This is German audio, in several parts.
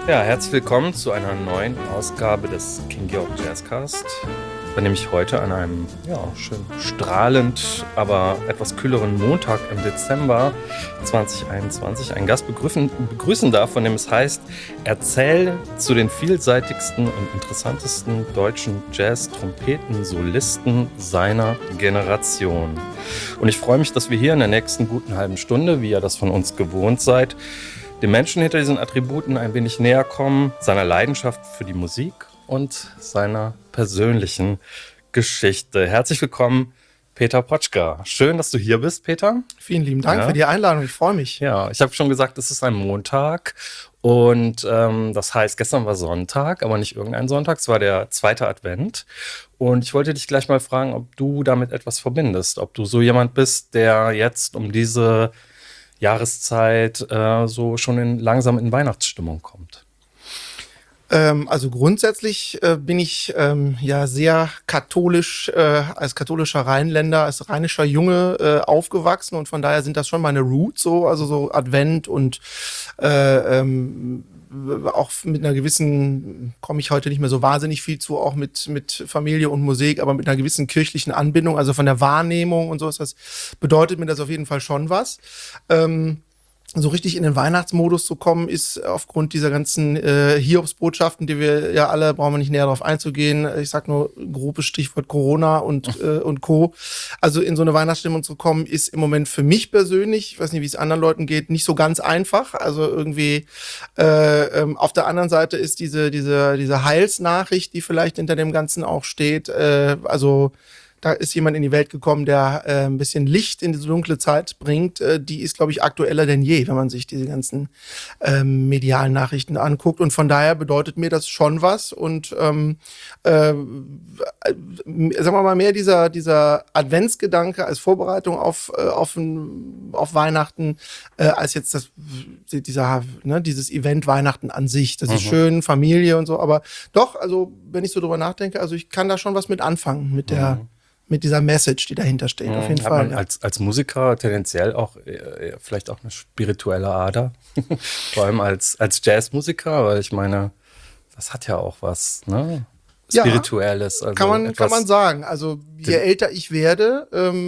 Ja, herzlich willkommen zu einer neuen Ausgabe des King Georg Jazzcast, bei dem ich heute an einem schön strahlend, aber etwas kühleren Montag im Dezember 2021 einen Gast begrüßen darf, von dem es heißt, erzähl zu den vielseitigsten und interessantesten deutschen Jazz-Trompeten-Solisten seiner Generation. Und ich freue mich, dass wir hier in der nächsten guten halben Stunde, wie ihr das von uns gewohnt seid, dem Menschen hinter diesen Attributen ein wenig näher kommen, seiner Leidenschaft für die Musik und seiner persönlichen Geschichte. Herzlich willkommen, Peter Potschka. Schön, dass du hier bist, Peter. Vielen lieben Dank für die Einladung, ich freue mich. Ja, ich habe schon gesagt, es ist ein Montag und das heißt, gestern war Sonntag, aber nicht irgendein Sonntag, es war der zweite Advent. Und ich wollte dich gleich mal fragen, ob du damit etwas verbindest, ob du so jemand bist, der jetzt um diese Jahreszeit so schon langsam in Weihnachtsstimmung kommt. Also grundsätzlich bin ich sehr katholisch, als katholischer Rheinländer, als rheinischer Junge aufgewachsen und von daher sind das schon meine Roots so, also so Advent und auch mit einer gewissen, komme ich heute nicht mehr so wahnsinnig viel zu, auch mit Familie und Musik, aber mit einer gewissen kirchlichen Anbindung, also von der Wahrnehmung und so ist das, bedeutet mir das auf jeden Fall schon was. So richtig in den Weihnachtsmodus zu kommen, ist aufgrund dieser ganzen Hiobsbotschaften, die wir ja alle, brauchen wir nicht näher darauf einzugehen. Ich sag nur grobes Stichwort Corona und Co. Also in so eine Weihnachtsstimmung zu kommen, ist im Moment für mich persönlich, ich weiß nicht, wie es anderen Leuten geht, nicht so ganz einfach. Also irgendwie auf der anderen Seite ist diese Heilsnachricht, die vielleicht hinter dem Ganzen auch steht, da ist jemand in die Welt gekommen, der ein bisschen Licht in diese dunkle Zeit bringt. Die ist, glaube ich, aktueller denn je, wenn man sich diese ganzen medialen Nachrichten anguckt. Und von daher bedeutet mir das schon was. Und sagen wir mal, mehr dieser Adventsgedanke als Vorbereitung auf Weihnachten, als jetzt dieses Event Weihnachten an sich. Das ist schön, Familie und so. Aber doch, also wenn ich so drüber nachdenke, also ich kann da schon was mit anfangen, mit dieser Message, die dahinter steht, auf jeden Fall. Man als Musiker tendenziell auch vielleicht auch eine spirituelle Ader, vor allem als Jazzmusiker, weil ich meine, das hat ja auch was, ne? Spirituelles. Also kann man sagen. Also je älter ich werde,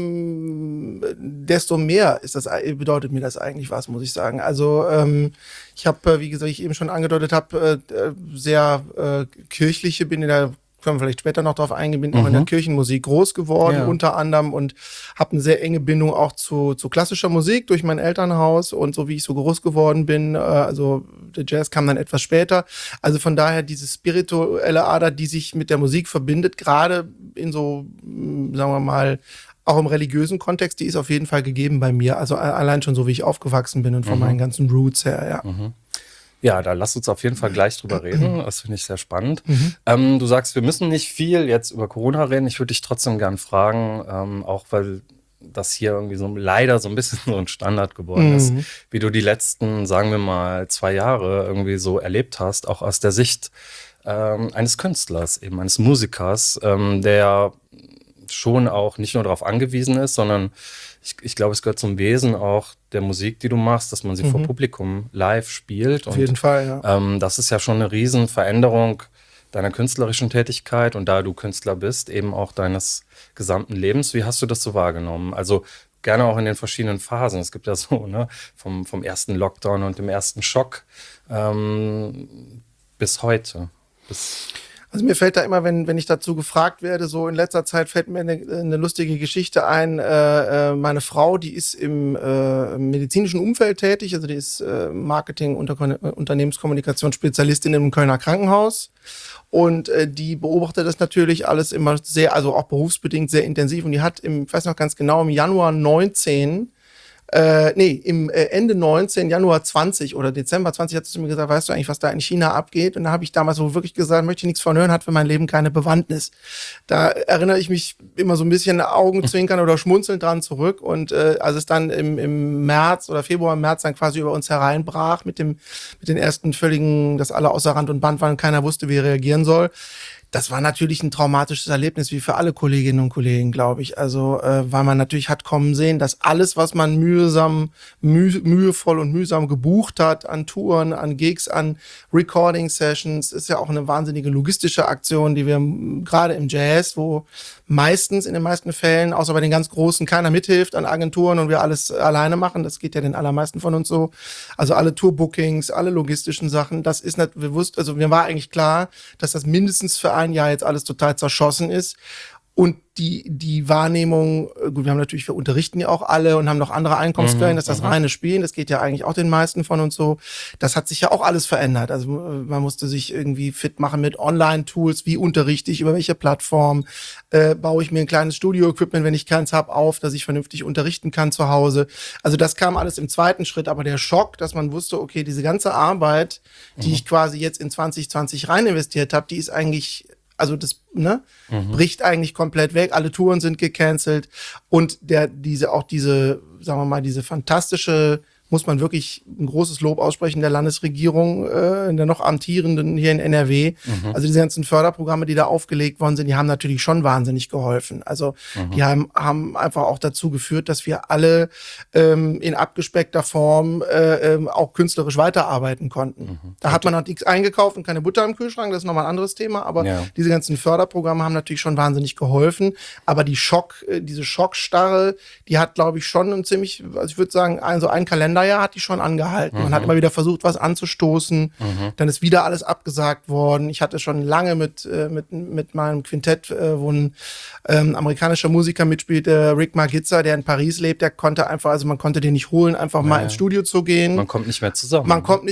desto mehr bedeutet mir das eigentlich was, muss ich sagen. Also ich habe, wie gesagt, ich eben schon angedeutet habe, sehr kirchliche, bin in der, können wir vielleicht später noch drauf eingehen, bin auch in der Kirchenmusik groß geworden, unter anderem, und habe eine sehr enge Bindung auch zu klassischer Musik durch mein Elternhaus und so wie ich so groß geworden bin, also der Jazz kam dann etwas später, also von daher diese spirituelle Ader, die sich mit der Musik verbindet, gerade in so, sagen wir mal, auch im religiösen Kontext, die ist auf jeden Fall gegeben bei mir, also allein schon so, wie ich aufgewachsen bin und von meinen ganzen Roots her, ja. Ja, da lass uns auf jeden Fall gleich drüber reden. Das finde ich sehr spannend. Du sagst, wir müssen nicht viel jetzt über Corona reden. Ich würde dich trotzdem gern fragen, auch weil das hier irgendwie so leider so ein bisschen so ein Standard geworden ist, wie du die letzten, sagen wir mal, 2 Jahre irgendwie so erlebt hast, auch aus der Sicht eines Künstlers, eben eines Musikers, der schon auch nicht nur darauf angewiesen ist, sondern ich glaube, es gehört zum Wesen auch der Musik, die du machst, dass man sie vor Publikum live spielt. Auf jeden Fall, ja. Das ist ja schon eine Riesenveränderung deiner künstlerischen Tätigkeit und da du Künstler bist, eben auch deines gesamten Lebens. Wie hast du das so wahrgenommen? Also gerne auch in den verschiedenen Phasen. Es gibt ja so, ne, vom ersten Lockdown und dem ersten Schock bis heute. Also mir fällt da immer, wenn ich dazu gefragt werde, so in letzter Zeit fällt mir eine lustige Geschichte ein. Meine Frau, die ist im medizinischen Umfeld tätig, also die ist Marketing- Unternehmenskommunikation Spezialistin im Kölner Krankenhaus. Und die beobachtet das natürlich alles immer sehr, also auch berufsbedingt sehr intensiv. Und die hat ich weiß noch ganz genau, im Januar 19 im Ende 19, Januar 20 oder Dezember 20 hat sie zu mir gesagt, weißt du eigentlich, was da in China abgeht? Und da habe ich damals so wirklich gesagt, möchte ich nichts von hören, hat für mein Leben keine Bewandtnis. Da erinnere ich mich immer so ein bisschen Augenzwinkern oder schmunzelnd dran zurück. Und als es dann im März oder Februar, März dann quasi über uns hereinbrach mit den ersten völligen, dass alle außer Rand und Band waren und keiner wusste, wie er reagieren soll, Das war natürlich ein traumatisches Erlebnis, wie für alle Kolleginnen und Kollegen, glaube ich. Also, weil man natürlich hat kommen sehen, dass alles, was man mühevoll und mühsam gebucht hat, an Touren, an Gigs, an Recording-Sessions, ist ja auch eine wahnsinnige logistische Aktion, die wir gerade im Jazz, wo meistens, in den meisten Fällen, außer bei den ganz Großen, keiner mithilft an Agenturen und wir alles alleine machen. Das geht ja den allermeisten von uns so. Also alle Tourbookings, alle logistischen Sachen, das ist nicht bewusst, also mir war eigentlich klar, dass das mindestens für ein Jahr jetzt alles total zerschossen ist. Und die Wahrnehmung, gut, wir unterrichten ja auch alle und haben noch andere Einkommensquellen, das ist das reine Spielen, das geht ja eigentlich auch den meisten von uns so. Das hat sich ja auch alles verändert. Also man musste sich irgendwie fit machen mit Online-Tools, wie unterrichte ich, über welche Plattform, baue ich mir ein kleines Studio-Equipment, wenn ich keins habe, auf, dass ich vernünftig unterrichten kann zu Hause. Also das kam alles im zweiten Schritt, aber der Schock, dass man wusste, okay, diese ganze Arbeit, die ich quasi jetzt in 2020 rein investiert habe, die ist eigentlich, also das bricht eigentlich komplett weg. Alle Touren sind gecancelt und diese, sagen wir mal, diese fantastische, muss man wirklich ein großes Lob aussprechen, der Landesregierung, der noch amtierenden hier in NRW. Also diese ganzen Förderprogramme, die da aufgelegt worden sind, die haben natürlich schon wahnsinnig geholfen. Also die haben einfach auch dazu geführt, dass wir alle in abgespeckter Form auch künstlerisch weiterarbeiten konnten. Da hat man noch nichts eingekauft und keine Butter im Kühlschrank, das ist nochmal ein anderes Thema, aber diese ganzen Förderprogramme haben natürlich schon wahnsinnig geholfen. Aber diese Schockstarre, die hat, glaube ich, schon also ich würde sagen, ein Kalenderjahr hat die schon angehalten. Man hat immer wieder versucht, was anzustoßen. Dann ist wieder alles abgesagt worden. Ich hatte schon lange mit meinem Quintett, wo ein amerikanischer Musiker mitspielt, Rick Magizza, der in Paris lebt, der konnte einfach, also man konnte den nicht holen, einfach mal ins Studio zu gehen. Man kommt nicht mehr zusammen.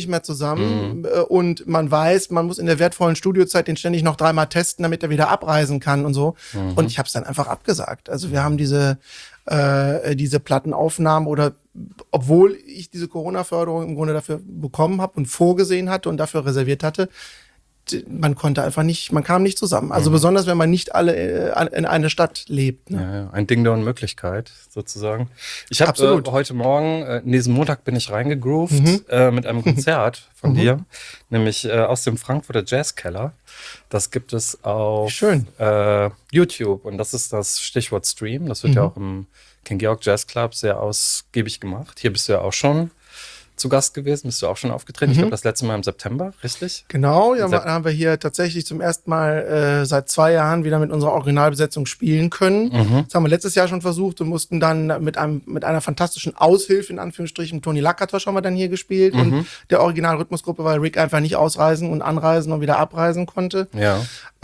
Und man weiß, man muss in der wertvollen Studiozeit den ständig noch 3-mal testen, damit er wieder abreisen kann und so. Und ich habe es dann einfach abgesagt. Also wir haben diese Plattenaufnahmen obwohl ich diese Corona-Förderung im Grunde dafür bekommen habe und vorgesehen hatte und dafür reserviert hatte, man kam nicht zusammen. Also besonders, wenn man nicht alle in einer Stadt lebt. Ne? Ja, ein Ding der Unmöglichkeit, sozusagen. Ich habe heute Morgen, diesen Montag bin ich reingegroovt mit einem Konzert von dir, nämlich aus dem Frankfurter Jazzkeller. Das gibt es auf YouTube und das ist das Stichwort Stream. Das wird ja auch im King George Jazz Club sehr ausgiebig gemacht. Hier bist du ja auch schon zu Gast gewesen, bist du auch schon aufgetreten. Ich glaube, das letzte Mal im September, richtig? Genau, ja, da haben wir hier tatsächlich zum ersten Mal seit 2 Jahren wieder mit unserer Originalbesetzung spielen können. Das haben wir letztes Jahr schon versucht und mussten dann mit einer fantastischen Aushilfe, in Anführungsstrichen, Toni Lakatosch haben wir dann hier gespielt und der Originalrhythmusgruppe, weil Rick einfach nicht ausreisen und anreisen und wieder abreisen konnte. Ja.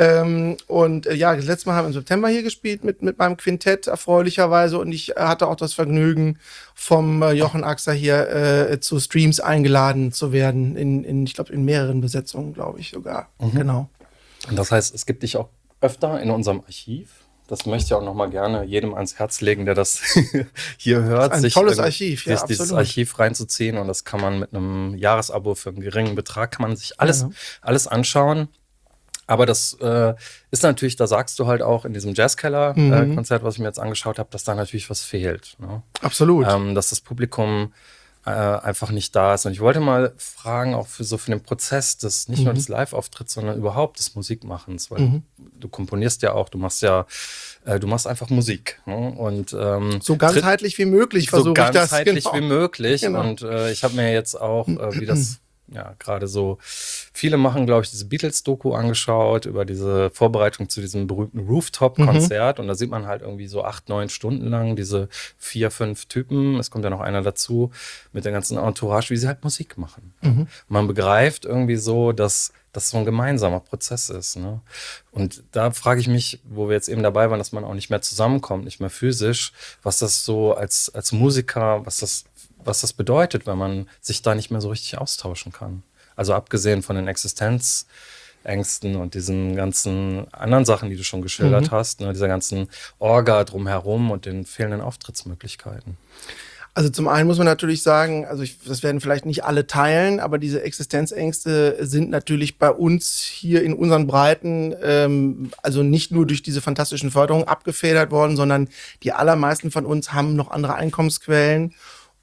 Das letzte Mal haben wir im September hier gespielt mit meinem Quintett, erfreulicherweise, und ich hatte auch das Vergnügen, vom Jochen Axer hier zu Streams eingeladen zu werden, ich glaube, in mehreren Besetzungen, glaube ich sogar. Genau. Und das heißt, es gibt dich auch öfter in unserem Archiv. Das möchte ich auch noch mal gerne jedem ans Herz legen, der das hier hört. Ein tolles Archiv, sich dieses Archiv reinzuziehen, und das kann man mit einem Jahresabo für einen geringen Betrag, kann man sich alles anschauen. Aber das ist natürlich, da sagst du halt auch in diesem Jazzkeller-Konzert, was ich mir jetzt angeschaut habe, dass da natürlich was fehlt. Ne? Absolut. Dass das Publikum einfach nicht da ist. Und ich wollte mal fragen, auch für den Prozess nicht nur des Live-Auftritts, sondern überhaupt des Musikmachens, weil du komponierst ja auch, du machst einfach Musik. Ne? Und so ganzheitlich wie möglich versuche ich das. So ganzheitlich wie möglich. Genau. Und ich habe mir jetzt auch, wie das gerade so viele machen, glaube ich, diese Beatles-Doku angeschaut über diese Vorbereitung zu diesem berühmten Rooftop-Konzert. Und da sieht man halt irgendwie so 8-9 Stunden lang diese 4-5 Typen, es kommt ja noch einer dazu, mit der ganzen Entourage, wie sie halt Musik machen. Man begreift irgendwie so, dass das so ein gemeinsamer Prozess ist. Ne? Und da frage ich mich, wo wir jetzt eben dabei waren, dass man auch nicht mehr zusammenkommt, nicht mehr physisch, was das so als Musiker, was das bedeutet, wenn man sich da nicht mehr so richtig austauschen kann. Also abgesehen von den Existenzängsten und diesen ganzen anderen Sachen, die du schon geschildert hast, ne, dieser ganzen Orga drumherum und den fehlenden Auftrittsmöglichkeiten. Also zum einen muss man natürlich sagen, das werden vielleicht nicht alle teilen, aber diese Existenzängste sind natürlich bei uns hier in unseren Breiten, also nicht nur durch diese fantastischen Förderungen abgefedert worden, sondern die allermeisten von uns haben noch andere Einkommensquellen.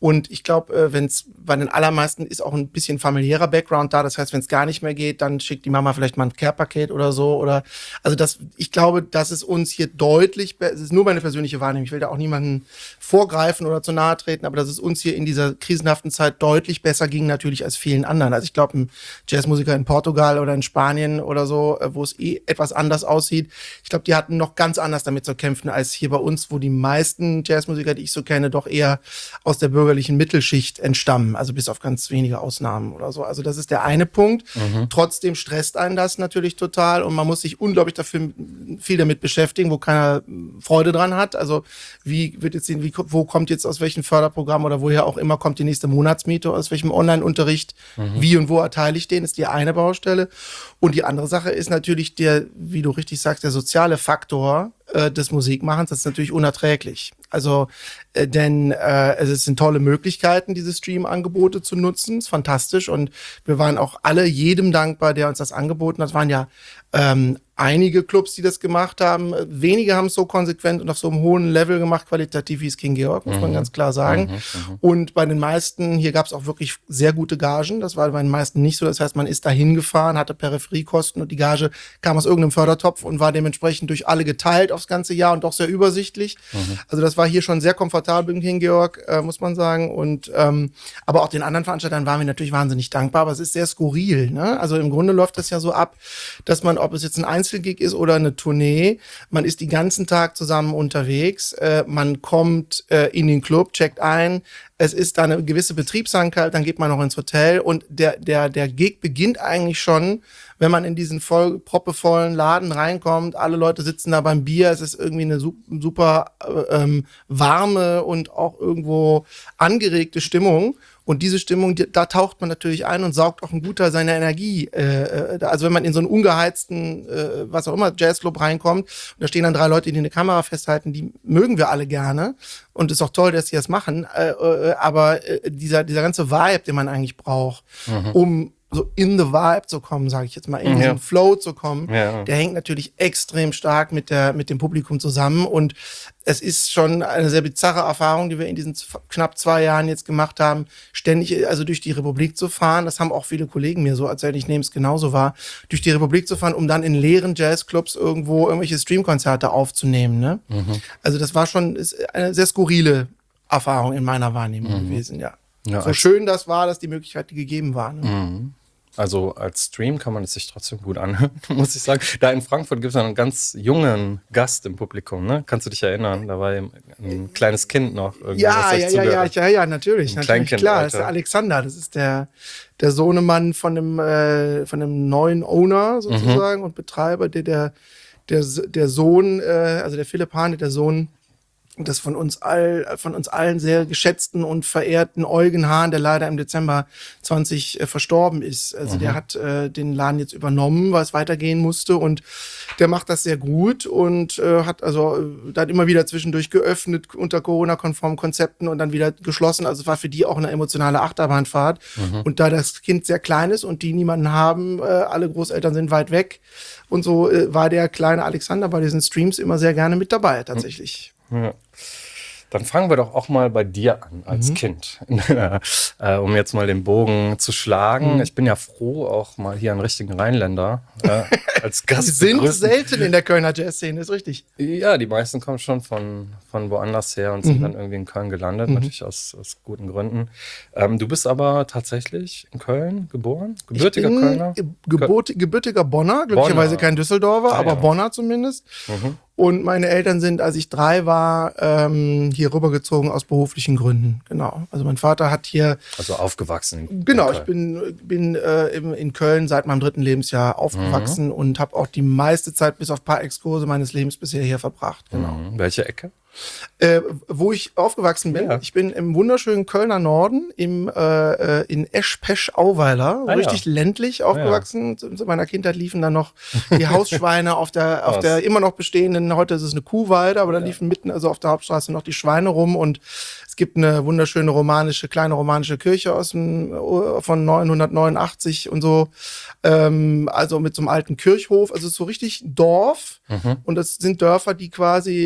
Und ich glaube, wenn es bei den allermeisten ist auch ein bisschen familiärer Background da. Das heißt, wenn es gar nicht mehr geht, dann schickt die Mama vielleicht mal ein Care-Paket oder so. Oder also ich glaube, dass es uns hier deutlich, es ist nur meine persönliche Wahrnehmung, ich will da auch niemanden vorgreifen oder zu nahe treten, aber dass es uns hier in dieser krisenhaften Zeit deutlich besser ging natürlich als vielen anderen. Also ich glaube, ein Jazzmusiker in Portugal oder in Spanien oder so, wo es etwas anders aussieht, ich glaube, die hatten noch ganz anders damit zu kämpfen als hier bei uns, wo die meisten Jazzmusiker, die ich so kenne, doch eher aus der bürgerlichen Mittelschicht entstammen, also bis auf ganz wenige Ausnahmen oder so. Also das ist der eine Punkt. Trotzdem stresst einen das natürlich total und man muss sich unglaublich dafür viel damit beschäftigen, wo keiner Freude dran hat. Also wo kommt jetzt aus welchem Förderprogramm oder woher auch immer kommt die nächste Monatsmiete, aus welchem Online-Unterricht, wie und wo erteile ich den, ist die eine Baustelle. Und die andere Sache ist natürlich wie du richtig sagst, der soziale Faktor des Musikmachens. Das ist natürlich unerträglich. Also, es sind tolle Möglichkeiten, diese Stream-Angebote zu nutzen. Ist fantastisch. Und wir waren auch alle jedem dankbar, der uns das angeboten hat. Es waren ja einige Clubs, die das gemacht haben. Wenige haben es so konsequent und auf so einem hohen Level gemacht, qualitativ wie es King Georg, muss man ganz klar sagen. Und bei den meisten, hier gab es auch wirklich sehr gute Gagen. Das war bei den meisten nicht so. Das heißt, man ist da hingefahren, hatte Peripheriekosten und die Gage kam aus irgendeinem Fördertopf und war dementsprechend durch alle geteilt aufs ganze Jahr und doch sehr übersichtlich. Also das war hier schon sehr komfortabel im King Georg, muss man sagen. Und aber auch den anderen Veranstaltern waren wir natürlich wahnsinnig dankbar, aber es ist sehr skurril, ne? Also im Grunde läuft das ja so ab, dass man, ob es jetzt ein Einzelgig ist oder eine Tournee, man ist den ganzen Tag zusammen unterwegs, man kommt in den Club, checkt ein, es ist da eine gewisse Betriebsamkeit, dann geht man noch ins Hotel und der Gig beginnt eigentlich schon, wenn man in diesen proppevollen Laden reinkommt, alle Leute sitzen da beim Bier, es ist irgendwie eine super warme und auch irgendwo angeregte Stimmung. Und diese Stimmung, da taucht man natürlich ein und saugt auch ein guter seine Energie. Also wenn man in so einen ungeheizten, was auch immer, Jazzclub reinkommt, und da stehen dann 3 Leute, die eine Kamera festhalten, die mögen wir alle gerne. Und es ist auch toll, dass sie das machen. Aber dieser ganze Vibe, den man eigentlich braucht, um so in the Vibe zu kommen, sage ich jetzt mal, in diesen Flow zu kommen, der hängt natürlich extrem stark mit dem Publikum zusammen. Und es ist schon eine sehr bizarre Erfahrung, die wir in diesen knapp 2 Jahren jetzt gemacht haben, ständig also durch die Republik zu fahren. Das haben auch viele Kollegen mir so erzählt, ich nehme es genauso wahr, durch die Republik zu fahren, um dann in leeren Jazzclubs irgendwo irgendwelche Streamkonzerte aufzunehmen. Ne? Also das war schon eine sehr skurrile Erfahrung in meiner Wahrnehmung gewesen, ja. So schön das war, dass die Möglichkeit gegeben war. Ne? Also als Stream kann man es sich trotzdem gut anhören, muss ich sagen. Da in Frankfurt gibt es einen ganz jungen Gast im Publikum, ne? Kannst du dich erinnern? Da war ein kleines Kind noch. Ja, natürlich. Kleinkind, klar, das ist der Alexander. Das ist der Sohnemann von dem neuen Owner sozusagen und Betreiber, der Sohn, also der Philipp Hahn, der Sohn des von uns allen sehr geschätzten und verehrten Eugen Hahn, der leider im Dezember 20 verstorben ist. Also der hat den Laden jetzt übernommen, weil es weitergehen musste und der macht das sehr gut und hat immer wieder zwischendurch geöffnet unter Corona-konformen Konzepten und dann wieder geschlossen. Also es war für die auch eine emotionale Achterbahnfahrt. Und da das Kind sehr klein ist und die niemanden haben, alle Großeltern sind weit weg und so war der kleine Alexander bei diesen Streams immer sehr gerne mit dabei tatsächlich. Ja. Dann fangen wir doch auch mal bei dir an als Kind, um jetzt mal den Bogen zu schlagen. Ich bin ja froh, auch mal hier einen richtigen Rheinländer als Gast zu sind selten in der Kölner Jazzszene, ist richtig. Ja, die meisten kommen schon von woanders her und sind dann irgendwie in Köln gelandet, natürlich aus guten Gründen. Du bist aber tatsächlich in Köln geboren? Gebürtiger Kölner? Gebürtiger Bonner, glücklicherweise kein Düsseldorfer, aber Bonner zumindest. Und meine Eltern sind, als ich 3 war, hier rübergezogen aus beruflichen Gründen. Genau. Also mein Vater hat hier... Also aufgewachsen. Genau, ich bin in Köln seit meinem 3. Lebensjahr aufgewachsen und habe auch die meiste Zeit bis auf ein paar Exkurse meines Lebens bisher hier verbracht. Genau. Welche Ecke? Wo ich aufgewachsen bin. Ja. Ich bin im wunderschönen Kölner Norden, in Esch-Pesch-Auweiler, richtig ländlich aufgewachsen. Zu meiner Kindheit liefen da noch die Hausschweine auf der immer noch bestehenden, heute ist es eine Kuhweide, aber da liefen mitten, also auf der Hauptstraße noch die Schweine rum und Es gibt eine wunderschöne kleine romanische Kirche von 989 und so. Also mit so einem alten Kirchhof. Also es ist so richtig Dorf. Und das sind Dörfer, die quasi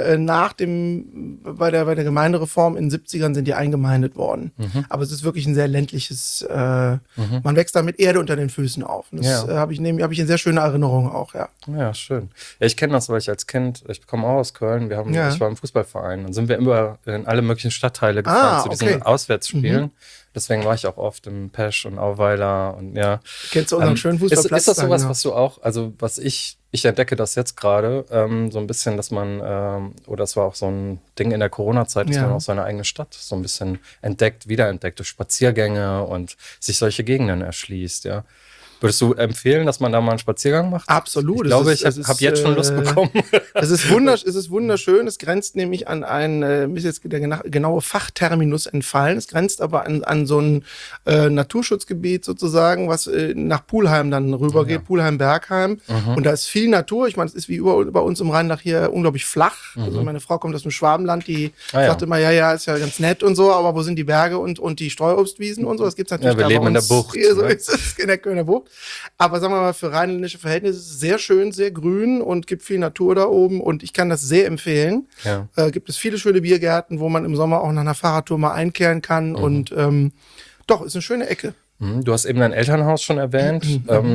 bei der Gemeindereform in den 70ern sind die eingemeindet worden. Aber es ist wirklich ein sehr ländliches, man wächst da mit Erde unter den Füßen auf. Und das habe ich in sehr schöne Erinnerungen auch, ja. Ja, schön. Ja, ich kenne das, weil ich als Kind, ich komme auch aus Köln, ich war im Fußballverein, dann sind wir immer in alle möglichen Stadtteile gefahren zu diesen Auswärtsspielen. Deswegen war ich auch oft im Pesch und Auweiler und ja. Kennst du unseren schönen Fußballplatz? Ist das sowas, was du auch, also was ich entdecke das jetzt gerade, so ein bisschen, dass man, oder es war auch so ein Ding in der Corona-Zeit, dass man auch seine eigene Stadt so ein bisschen wiederentdeckt durch Spaziergänge und sich solche Gegenden erschließt, ja. Würdest du empfehlen, dass man da mal einen Spaziergang macht? Absolut. Ich glaube, ich habe jetzt schon Lust bekommen. Es ist wunderschön. Es grenzt nämlich an mir ist jetzt der genaue Fachterminus entfallen. Es grenzt aber an so ein Naturschutzgebiet sozusagen, was nach Pulheim dann rübergeht, Pulheim-Bergheim. Und da ist viel Natur. Ich meine, es ist wie überall bei uns im Rheinland hier unglaublich flach. Also meine Frau kommt aus dem Schwabenland, die sagt immer, ja, ist ja ganz nett und so, aber wo sind die Berge und die Streuobstwiesen und so? Das gibt's natürlich wir leben in der Bucht. So ist es in der Kölner Bucht. Aber sagen wir mal, für rheinländische Verhältnisse ist es sehr schön, sehr grün und gibt viel Natur da oben und ich kann das sehr empfehlen. Ja. Gibt es viele schöne Biergärten, wo man im Sommer auch nach einer Fahrradtour mal einkehren kann und doch, ist eine schöne Ecke. Du hast eben dein Elternhaus schon erwähnt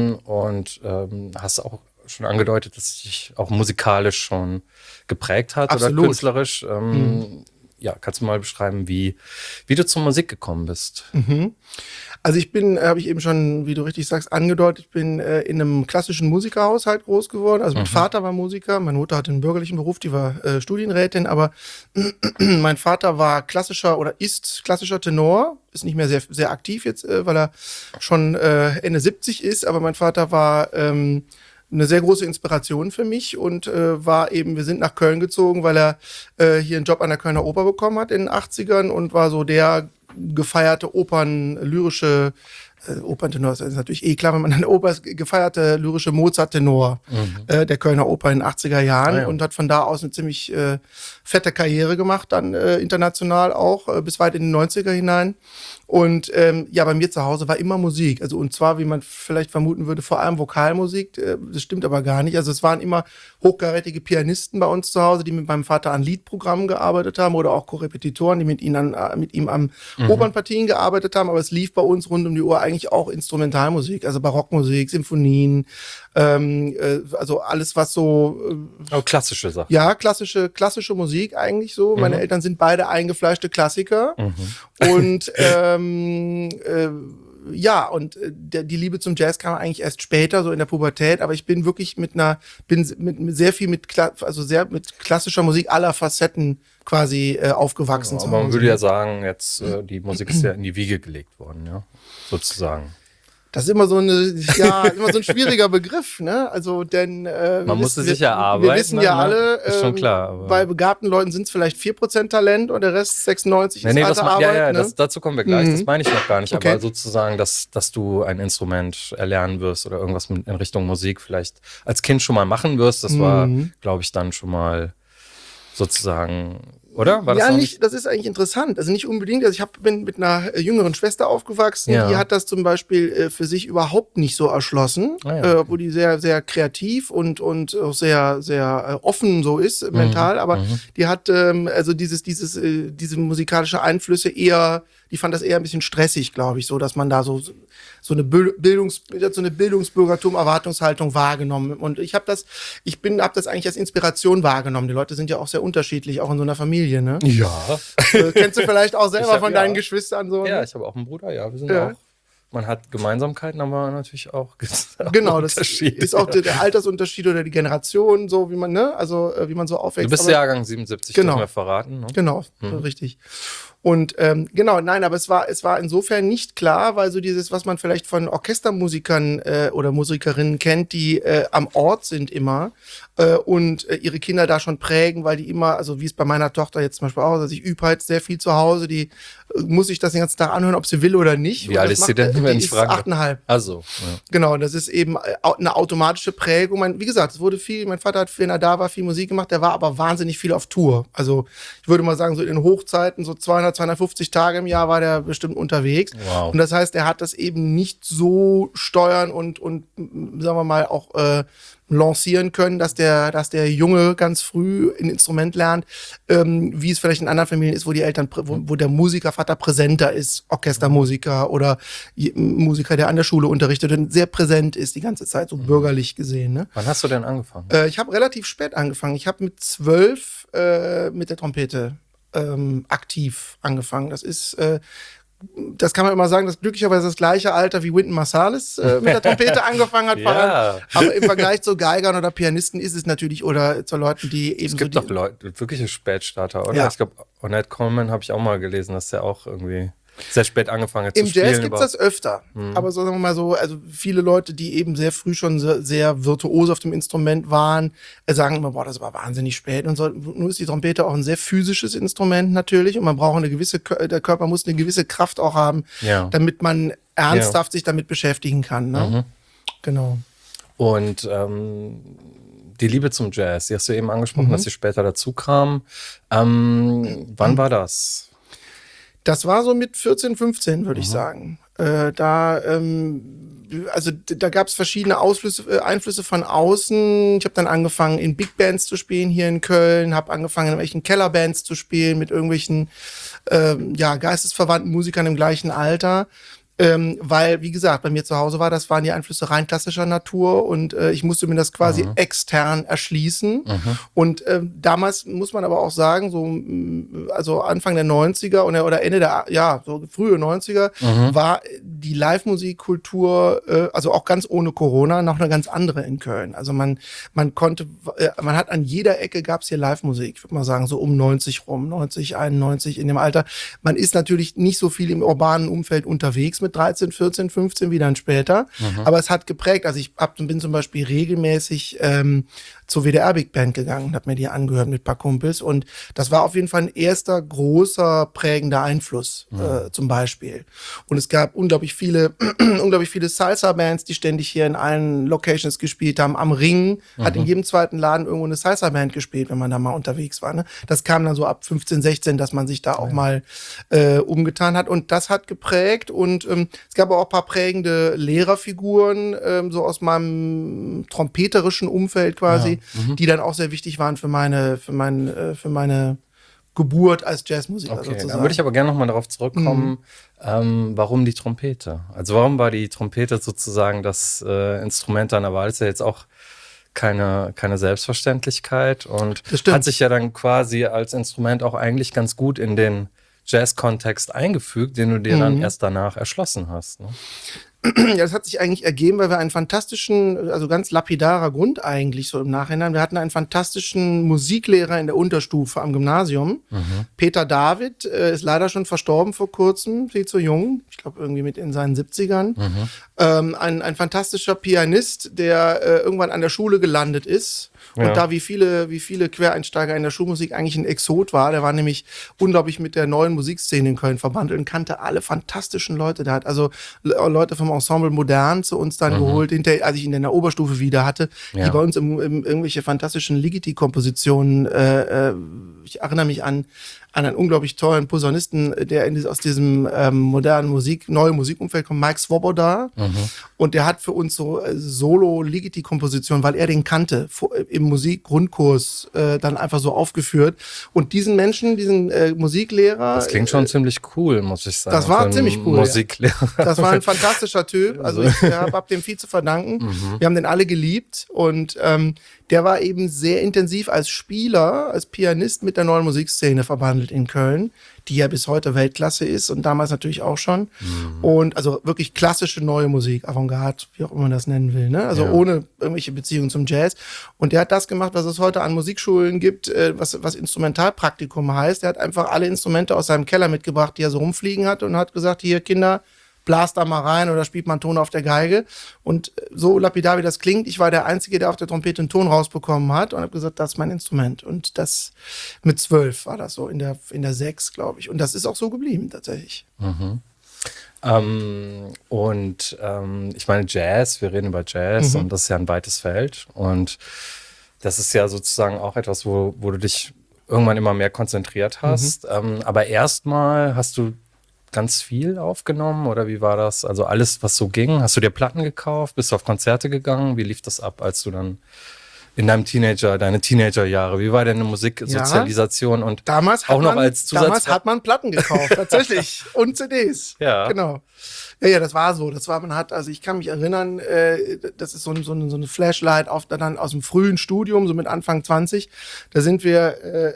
und hast auch schon angedeutet, dass es dich auch musikalisch schon geprägt hat. Absolut. Oder künstlerisch. Ja, kannst du mal beschreiben, wie du zur Musik gekommen bist? Also ich bin, habe ich eben schon, wie du richtig sagst, angedeutet, ich bin in einem klassischen Musikerhaushalt groß geworden. Also mein Vater war Musiker, meine Mutter hatte einen bürgerlichen Beruf, die war Studienrätin, aber mein Vater war ist klassischer Tenor, ist nicht mehr sehr, sehr aktiv jetzt, weil er schon Ende 70 ist, aber mein Vater war eine sehr große Inspiration für mich und wir sind nach Köln gezogen, weil er hier einen Job an der Kölner Oper bekommen hat in den 80ern und war so der gefeierte Operntenor, das ist natürlich klar, wenn man eine Oper ist, gefeierte lyrische Mozart-Tenor der Kölner Oper in den 80er Jahren und hat von da aus eine ziemlich fette Karriere gemacht, dann international auch, bis weit in die 90er hinein. Und bei mir zu Hause war immer Musik. Also und zwar, wie man vielleicht vermuten würde, vor allem Vokalmusik. Das stimmt aber gar nicht. Also es waren immer hochkarätige Pianisten bei uns zu Hause, die mit meinem Vater an Liedprogrammen gearbeitet haben oder auch Korrepetitoren, die mit ihm an Opernpartien gearbeitet haben. Aber es lief bei uns rund um die Uhr eigentlich auch Instrumentalmusik, also Barockmusik, Sinfonien, also alles, was so klassische Sachen. Ja, klassische Musik eigentlich so. Meine Eltern sind beide eingefleischte Klassiker. Und die Liebe zum Jazz kam eigentlich erst später, so in der Pubertät, aber ich bin wirklich mit klassischer Musik aller Facetten quasi aufgewachsen. Aber man würde ja sagen, jetzt die Musik ist ja in die Wiege gelegt worden, ja, sozusagen. Das ist immer so ein schwieriger Begriff, ne? Also, denn man musste sich ja arbeiten. Wir wissen ja alle, ist schon klar, aber bei begabten Leuten sind es vielleicht 4% Talent und der Rest 96 ist harte Arbeit. Ja, dazu kommen wir gleich. Das meine ich noch gar nicht. Okay. Aber sozusagen, dass du ein Instrument erlernen wirst oder irgendwas in Richtung Musik vielleicht als Kind schon mal machen wirst, das war, glaube ich, dann schon mal sozusagen. Oder? War das das ist eigentlich interessant. Also nicht unbedingt. Also ich bin mit einer jüngeren Schwester aufgewachsen. Ja. Die hat das zum Beispiel für sich überhaupt nicht so erschlossen. Wo die sehr, sehr kreativ und auch sehr, sehr offen so ist, mental. Aber die hat also diese musikalischen Einflüsse die fand das eher ein bisschen stressig, glaube ich, so, dass man da so eine Bildungsbürgertum-Erwartungshaltung wahrgenommen. Und ich habe das eigentlich als Inspiration wahrgenommen. Die Leute sind ja auch sehr unterschiedlich, auch in so einer Familie, ne? Ja. Kennst du vielleicht auch selber von deinen Geschwistern so? Ja, ich habe auch einen Bruder, ja. Wir sind auch. Man hat Gemeinsamkeiten, aber natürlich auch genau, das ist auch der Altersunterschied oder die Generation, so wie man, ne? Also wie man so aufwächst. Du bist Jahrgang 77, genau. Das wir verraten. Ne? Genau, richtig. Und genau, nein, aber es war insofern nicht klar, weil so dieses, was man vielleicht von Orchestermusikern oder Musikerinnen kennt, die am Ort sind immer und ihre Kinder da schon prägen, weil die immer, also wie es bei meiner Tochter jetzt zum Beispiel auch, also ich übe halt sehr viel zu Hause, die muss sich das den ganzen Tag anhören, ob sie will oder nicht. Wie alt ist sie denn, wenn ich frage? 8,5. Also, ja. Genau, und das ist eben eine automatische Prägung. Wie gesagt, es wurde viel, mein Vater hat, wenn er da war, viel Musik gemacht, der war aber wahnsinnig viel auf Tour. Also ich würde mal sagen, so in den Hochzeiten, so 200, 250 Tage im Jahr war der bestimmt unterwegs. Wow. Und das heißt, er hat das eben nicht so steuern und sagen wir mal auch lancieren können, dass der Junge ganz früh ein Instrument lernt, wie es vielleicht in anderen Familien ist, wo die Eltern, wo der Musikervater präsenter ist, Orchestermusiker oder Musiker, der an der Schule unterrichtet und sehr präsent ist die ganze Zeit, so bürgerlich gesehen. Ne? Wann hast du denn angefangen? Ich habe relativ spät angefangen. Ich habe mit 12 mit der Trompete aktiv angefangen. Das kann man immer sagen, das glücklicherweise das gleiche Alter wie Wynton Marsalis mit der Trompete angefangen hat. Ja. Aber im Vergleich zu Geigern oder Pianisten ist es natürlich, oder zu Leuten, die eben Es gibt doch Leute, wirkliche Spätstarter, oder? Ja. Ich glaube, Ornette Coleman habe ich auch mal gelesen, dass der auch irgendwie sehr spät angefangen hat zu Im spielen. Jazz gibt es das öfter. Aber sagen wir mal so, also viele Leute, die eben sehr früh schon sehr virtuos auf dem Instrument waren, sagen immer, boah, das war wahnsinnig spät. Und so. Nur ist die Trompete auch ein sehr physisches Instrument natürlich und man braucht der Körper muss eine gewisse Kraft auch haben, Ja. damit man ernsthaft sich damit beschäftigen kann. Ne? Genau. Und die Liebe zum Jazz, die hast du eben angesprochen, dass sie später dazu kam. Wann war das? Das war so mit 14, 15, würde ich sagen. Da gab es verschiedene Einflüsse von außen. Ich habe dann angefangen, in Big Bands zu spielen hier in Köln, habe angefangen, in irgendwelchen Kellerbands zu spielen mit irgendwelchen geistesverwandten Musikern im gleichen Alter. Weil, wie gesagt, bei mir zu Hause waren die Einflüsse rein klassischer Natur und ich musste mir das quasi extern erschließen. Und damals muss man aber auch sagen, also Anfang der 90er oder Ende so frühe 90er war die Live-Musikkultur, also auch ganz ohne Corona, noch eine ganz andere in Köln. Also man hat an jeder Ecke gab's hier Live-Musik, ich würde mal sagen, so um 90 rum, 90, 91 in dem Alter. Man ist natürlich nicht so viel im urbanen Umfeld unterwegs mit 13, 14, 15 wie dann später. Aber es hat geprägt. Also ich bin zum Beispiel regelmäßig zur WDR Big Band gegangen und habe mir die angehört mit ein paar Kumpels. Und das war auf jeden Fall ein erster großer prägender Einfluss zum Beispiel. Und es gab unglaublich viele Salsa-Bands, die ständig hier in allen Locations gespielt haben. Am Ring hat in jedem zweiten Laden irgendwo eine Salsa-Band gespielt, wenn man da mal unterwegs war. Ne? Das kam dann so ab 15, 16, dass man sich da auch mal umgetan hat. Und das hat geprägt. Und es gab auch ein paar prägende Lehrerfiguren, so aus meinem trompeterischen Umfeld quasi, die dann auch sehr wichtig waren für meine Geburt als Jazzmusiker sozusagen. Dann würde ich aber gerne nochmal darauf zurückkommen, warum die Trompete? Also warum war die Trompete sozusagen das Instrument deiner Wahl? Ist ja jetzt auch keine Selbstverständlichkeit und hat sich ja dann quasi als Instrument auch eigentlich ganz gut in den Jazz-Kontext eingefügt, den du dir dann erst danach erschlossen hast. Ne? Ja, das hat sich eigentlich ergeben, weil wir einen fantastischen, also ganz lapidarer Grund eigentlich so im Nachhinein. Wir hatten einen fantastischen Musiklehrer in der Unterstufe am Gymnasium. Peter David ist leider schon verstorben vor kurzem, viel zu jung. Ich glaube irgendwie mit in seinen 70ern. Ein fantastischer Pianist, der irgendwann an der Schule gelandet ist. Und da wie viele Quereinsteiger in der Schulmusik eigentlich ein Exot war. Der war nämlich unglaublich mit der neuen Musikszene in Köln verbandelt und kannte alle fantastischen Leute. Der hat also Leute vom Ensemble Modern zu uns dann geholt, als ich ihn in der Oberstufe wieder hatte, die bei uns irgendwelche fantastischen Ligeti-Kompositionen, ich erinnere mich an einen unglaublich tollen Posaunisten, der aus diesem modernen neuen Musikumfeld kommt, Mike Swoboda. Und der hat für uns so Solo-Ligeti-Kompositionen, weil er den kannte, im Musikgrundkurs dann einfach so aufgeführt. Und diesen Musiklehrer... Das klingt schon ziemlich cool, muss ich sagen. Das war ziemlich cool. Musiklehrer. Ja. Das war ein fantastischer Typ. Also ich hab dem viel zu verdanken. Wir haben den alle geliebt. Und der war eben sehr intensiv als Spieler, als Pianist mit der neuen Musikszene verbandelt in Köln, die ja bis heute Weltklasse ist und damals natürlich auch schon. Und also wirklich klassische neue Musik, Avantgarde, wie auch immer man das nennen will, ne? Also ohne irgendwelche Beziehungen zum Jazz. Und der hat das gemacht, was es heute an Musikschulen gibt, was Instrumentalpraktikum heißt. Der hat einfach alle Instrumente aus seinem Keller mitgebracht, die er so rumfliegen hat und hat gesagt, hier Kinder, blast da mal rein oder spielt mal einen Ton auf der Geige. Und so lapidar wie das klingt, ich war der Einzige, der auf der Trompete einen Ton rausbekommen hat und habe gesagt, das ist mein Instrument. Und das mit 12 war das so, in der 6, glaube ich. Und das ist auch so geblieben tatsächlich. Ich meine Jazz, wir reden über Jazz und das ist ja ein weites Feld. Und das ist ja sozusagen auch etwas, wo du dich irgendwann immer mehr konzentriert hast. Aber erstmal hast du ganz viel aufgenommen oder wie war das? Also alles, was so ging. Hast du dir Platten gekauft? Bist du auf Konzerte gegangen? Wie lief das ab, als du dann in deine Teenagerjahre, wie war deine Musiksozialisation? Und damals auch noch als Zusatz. Damals hat man Platten gekauft, tatsächlich. Und CDs. Ja. Genau. Ja, das war so. Also ich kann mich erinnern, das ist so eine Flashlight dann aus dem frühen Studium, so mit Anfang 20. Da sind wir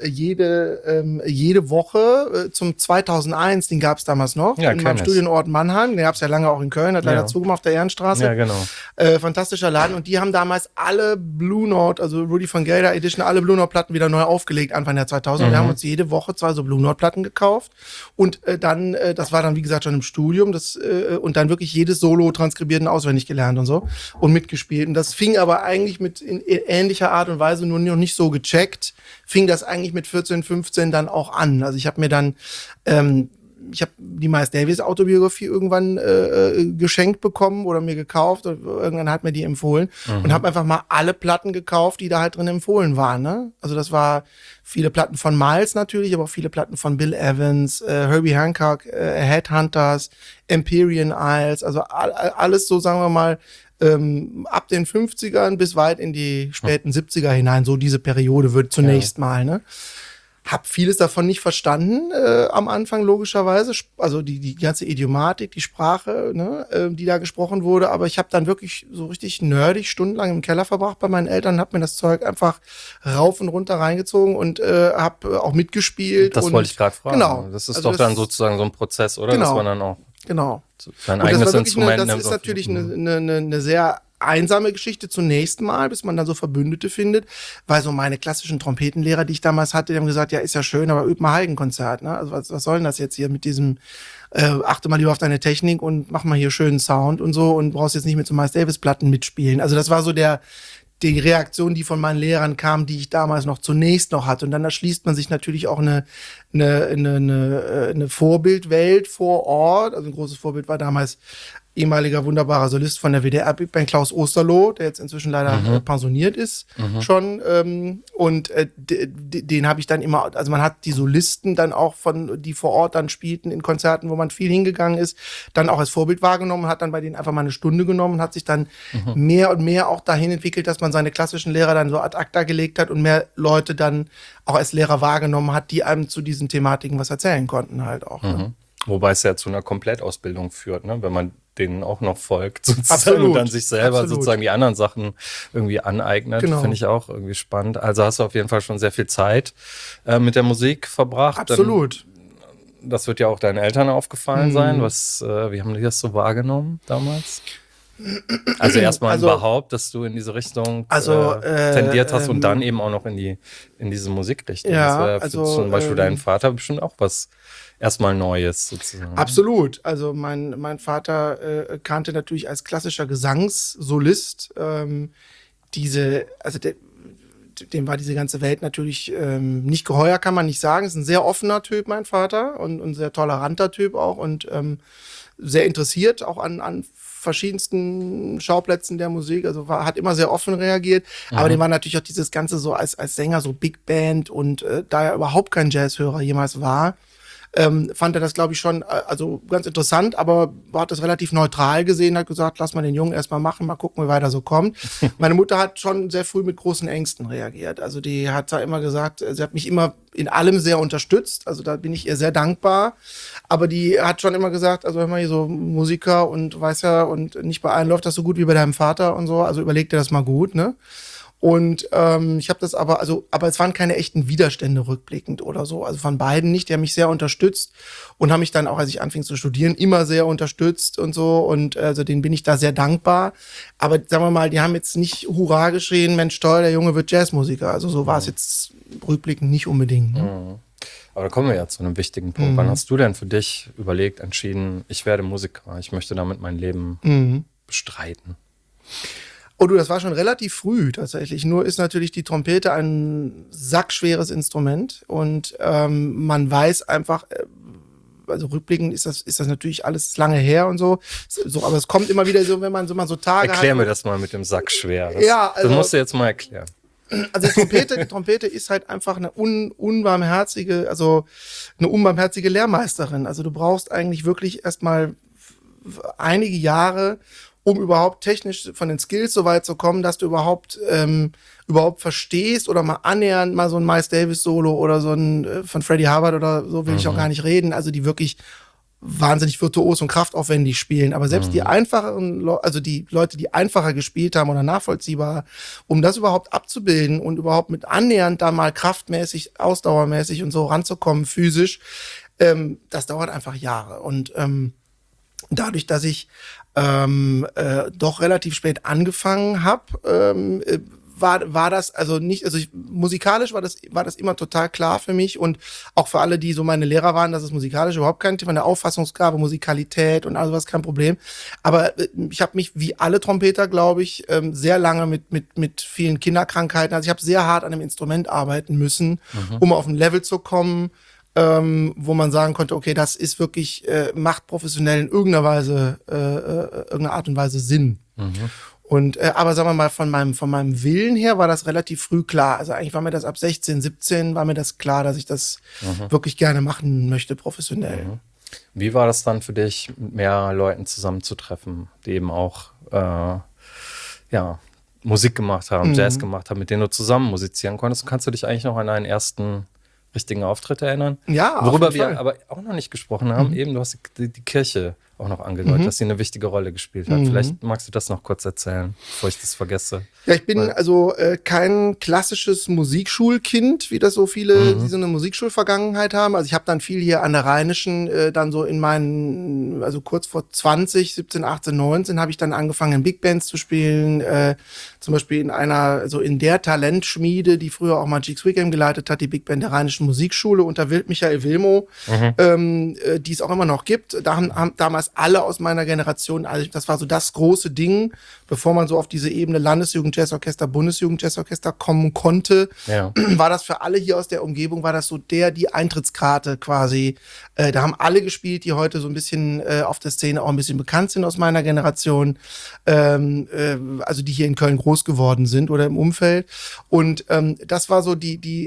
jede Woche zum 2001, den gab es damals noch, in meinem Studienort Mannheim. Den gab es ja lange auch in Köln, hat leider zugemacht auf der Ehrenstraße. Ja, genau. Fantastischer Laden. Und die haben damals alle Blue Note, also Rudy von Gelder Edition, alle Blue Note Platten wieder neu aufgelegt, Anfang der 2000. Und wir haben uns jede Woche 2 so Blue Note Platten gekauft. Und dann, das war dann wie gesagt schon im Studium, und dann wirklich jedes Solo transkribiert und auswendig gelernt und so und mitgespielt. Und das fing aber eigentlich in ähnlicher Art und Weise, nur noch nicht so gecheckt, fing das eigentlich mit 14, 15 dann auch an. Also ich habe mir dann ich habe die Miles Davis Autobiografie irgendwann geschenkt bekommen oder mir gekauft. Irgendwann hat mir die empfohlen und habe einfach mal alle Platten gekauft, die da halt drin empfohlen waren. Ne? Also das war viele Platten von Miles natürlich, aber auch viele Platten von Bill Evans, Herbie Hancock, Headhunters, Empyrean Isles, also alles so, sagen wir mal, ab den 50ern bis weit in die späten 70er hinein, so diese Periode wird zunächst mal, ne? Hab vieles davon nicht verstanden am Anfang, logischerweise. Also die ganze Idiomatik, die Sprache, ne, die da gesprochen wurde. Aber ich habe dann wirklich so richtig nerdig stundenlang im Keller verbracht bei meinen Eltern, habe mir das Zeug einfach rauf und runter reingezogen und habe auch mitgespielt. Das wollte ich gerade fragen. Genau. Das ist also doch dann sozusagen so ein Prozess, oder? Genau. Dass man dann auch sein und eigenes Instrument das nimmt. ist natürlich eine sehr einsame Geschichte zunächst mal, bis man dann so Verbündete findet, weil so meine klassischen Trompetenlehrer, die ich damals hatte, die haben gesagt, ja, ist ja schön, aber üb mal Heigenkonzert, ne? Also was soll denn das jetzt hier mit diesem achte mal lieber auf deine Technik und mach mal hier schönen Sound und so und brauchst jetzt nicht mit so Miles Davis Platten mitspielen. Also das war so die Reaktion, die von meinen Lehrern kam, die ich damals zunächst noch hatte. Und dann erschließt man sich natürlich auch eine Vorbildwelt vor Ort. Also ein großes Vorbild war damals ehemaliger wunderbarer Solist von der WDR Big Band, Klaus Osterloh, der jetzt inzwischen leider pensioniert ist schon. Und den habe ich dann immer, also man hat die Solisten dann auch die vor Ort dann spielten in Konzerten, wo man viel hingegangen ist, dann auch als Vorbild wahrgenommen, hat dann bei denen einfach mal eine Stunde genommen und hat sich dann mehr und mehr auch dahin entwickelt, dass man seine klassischen Lehrer dann so ad acta gelegt hat und mehr Leute dann auch als Lehrer wahrgenommen hat, die einem zu diesen Thematiken was erzählen konnten halt auch. Ne? Wobei es ja zu einer Komplettausbildung führt, ne? Wenn man denen auch noch folgt sozusagen und dann sich selber sozusagen die anderen Sachen irgendwie aneignet, finde ich auch irgendwie spannend. Also hast du auf jeden Fall schon sehr viel Zeit mit der Musik verbracht. Absolut. Das wird ja auch deinen Eltern aufgefallen sein. Wie haben die das so wahrgenommen damals? Also erstmal überhaupt, dass du in diese Richtung tendiert hast und dann eben auch noch in diese Musikrichtung. Ja, das wäre zum Beispiel dein Vater bestimmt auch was erstmal Neues sozusagen. Absolut. Also mein Vater kannte natürlich als klassischer Gesangssolist dem war diese ganze Welt natürlich nicht geheuer, kann man nicht sagen. Ist ein sehr offener Typ, mein Vater, und ein sehr toleranter Typ auch und sehr interessiert auch an verschiedensten Schauplätzen der Musik, also hat immer sehr offen reagiert, aber dem war natürlich auch dieses Ganze so als Sänger, so Big Band und da er überhaupt kein Jazzhörer jemals war, fand er das, glaube ich, schon also ganz interessant, aber hat das relativ neutral gesehen, hat gesagt, lass mal den Jungen erstmal machen, mal gucken, wie weiter so kommt. Meine Mutter hat schon sehr früh mit großen Ängsten reagiert. Also die hat da immer gesagt, sie hat mich immer in allem sehr unterstützt, also da bin ich ihr sehr dankbar, aber die hat schon immer gesagt, also hör mal hier so Musiker und weiß ja, und nicht bei allen läuft das so gut wie bei deinem Vater und so, also überleg dir das mal gut, ne? Und ich habe das aber es waren keine echten Widerstände rückblickend oder so. Also von beiden nicht. Die haben mich sehr unterstützt und haben mich dann auch, als ich anfing zu studieren, immer sehr unterstützt und so. Und also denen bin ich da sehr dankbar. Aber sagen wir mal, die haben jetzt nicht Hurra geschrien, Mensch toll, der Junge wird Jazzmusiker. Also so war es jetzt rückblickend nicht unbedingt. Ne? Aber da kommen wir ja zu einem wichtigen Punkt. Wann hast du denn für dich überlegt, entschieden, ich werde Musiker, ich möchte damit mein Leben bestreiten? Oh du, das war schon relativ früh tatsächlich. Nur ist natürlich die Trompete ein sackschweres Instrument und man weiß einfach, also rückblickend ist das natürlich alles lange her und so, aber es kommt immer wieder so, wenn man so Tage hat. Erklär mir das mal mit dem Sack schwer. Das musst du jetzt mal erklären. Also die Trompete ist halt einfach eine unbarmherzige Lehrmeisterin. Also du brauchst eigentlich wirklich erstmal einige Jahre, um überhaupt technisch von den Skills so weit zu kommen, dass du überhaupt verstehst oder mal annähernd mal so ein Miles Davis Solo oder so ein von Freddie Hubbard oder so will ich auch gar nicht reden. Also die wirklich wahnsinnig virtuos und kraftaufwendig spielen. Aber selbst die einfacheren, also die Leute, die einfacher gespielt haben oder nachvollziehbar, um das überhaupt abzubilden und überhaupt mit annähernd da mal kraftmäßig, ausdauermäßig und so ranzukommen, physisch, das dauert einfach Jahre. Und dadurch, dass ich doch relativ spät angefangen habe, war das also nicht, musikalisch war das immer total klar für mich und auch für alle, die so meine Lehrer waren, dass es musikalisch überhaupt kein Thema, eine Auffassungsgabe, Musikalität und all sowas kein Problem. Aber ich habe mich wie alle Trompeter, glaube ich, sehr lange mit vielen Kinderkrankheiten, also ich habe sehr hart an dem Instrument arbeiten müssen, um auf ein Level zu kommen, wo man sagen konnte, okay, das ist wirklich, macht professionell in irgendeiner Art und Weise Sinn. Und, aber sagen wir mal, von meinem Willen her war das relativ früh klar. Also eigentlich war mir das ab 16, 17 war mir das klar, dass ich das wirklich gerne machen möchte, professionell. Wie war das dann für dich, mit mehr Leuten zusammenzutreffen, die eben auch, Musik gemacht haben, Jazz gemacht haben, mit denen du zusammen musizieren konntest? Kannst du dich eigentlich noch an einen ersten richtigen Auftritt erinnern? Ja, worüber wir aber auch noch nicht gesprochen haben, eben, du hast die Kirche auch noch angedeutet, dass sie eine wichtige Rolle gespielt hat. Vielleicht magst du das noch kurz erzählen, bevor ich das vergesse. Ja, ich bin kein klassisches Musikschulkind, wie das so viele, die so eine Musikschulvergangenheit haben. Also ich habe dann viel hier an der Rheinischen, dann so in meinen, also kurz vor 20, 17, 18, 19 habe ich dann angefangen in Big Bands zu spielen, zum Beispiel in der Talentschmiede, die früher auch mal Jigs Weekend geleitet hat, die Big Band der Rheinischen Musikschule unter Michael Wilmow, die es auch immer noch gibt. Da haben damals alle aus meiner Generation, also das war so das große Ding, bevor man so auf diese Ebene Landesjugendjazzorchester, Bundesjugendjazzorchester kommen konnte, war das für alle hier aus der Umgebung, war das so die Eintrittskarte quasi. Da haben alle gespielt, die heute so ein bisschen auf der Szene auch ein bisschen bekannt sind aus meiner Generation, also die hier in Köln groß geworden sind oder im Umfeld. Und das war so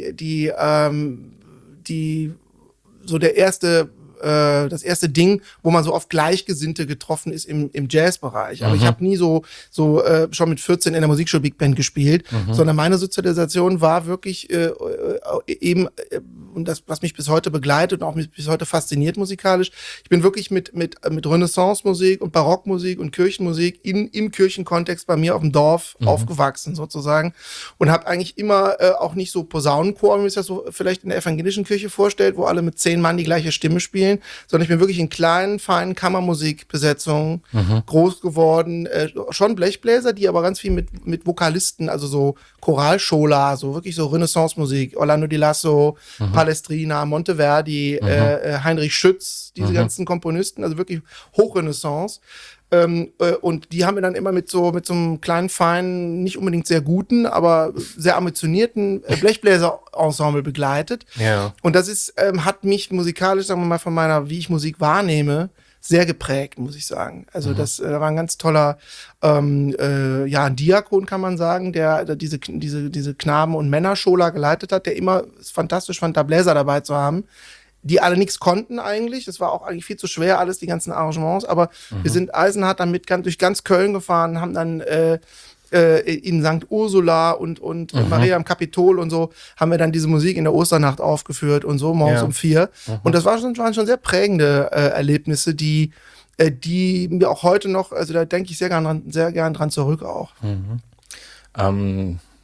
das erste Ding, wo man so auf Gleichgesinnte getroffen ist im Jazzbereich. Aber ich habe nie so schon mit 14 in der Musikschule Big Band gespielt, sondern meine Sozialisation war wirklich eben, und das, was mich bis heute begleitet und auch mich bis heute fasziniert musikalisch, ich bin wirklich mit Renaissance-Musik und Barockmusik und Kirchenmusik im Kirchenkontext bei mir auf dem Dorf aufgewachsen sozusagen und habe eigentlich immer auch nicht so Posaunenchor, wie man sich das so vielleicht in der evangelischen Kirche vorstellt, wo alle mit 10 Mann die gleiche Stimme spielen, sondern ich bin wirklich in kleinen, feinen Kammermusikbesetzungen groß geworden. Schon Blechbläser, die aber ganz viel mit Vokalisten, also so Choralschola, so wirklich so Renaissance-Musik, Orlando Di Lasso, Palestrina, Monteverdi, Heinrich Schütz, diese ganzen Komponisten, also wirklich Hochrenaissance. Und die haben wir dann immer mit so einem kleinen, feinen, nicht unbedingt sehr guten, aber sehr ambitionierten Blechbläser-Ensemble begleitet. Ja. Und das ist, hat mich musikalisch, sagen wir mal, von meiner, wie ich Musik wahrnehme, sehr geprägt, muss ich sagen. Also das war ein ganz toller, ein Diakon, kann man sagen, der diese Knaben- und Männerschola geleitet hat, der immer es fantastisch fand, da Bläser dabei zu haben, die alle nichts konnten eigentlich. Das war auch eigentlich viel zu schwer, alles, die ganzen Arrangements. Aber wir sind eisenhart dann durch ganz Köln gefahren, haben dann in St. Ursula und Maria im Kapitol und so, haben wir dann diese Musik in der Osternacht aufgeführt und so, morgens um 4. Und das waren schon sehr prägende Erlebnisse, die mir auch heute noch, also da denke ich sehr gern dran zurück auch.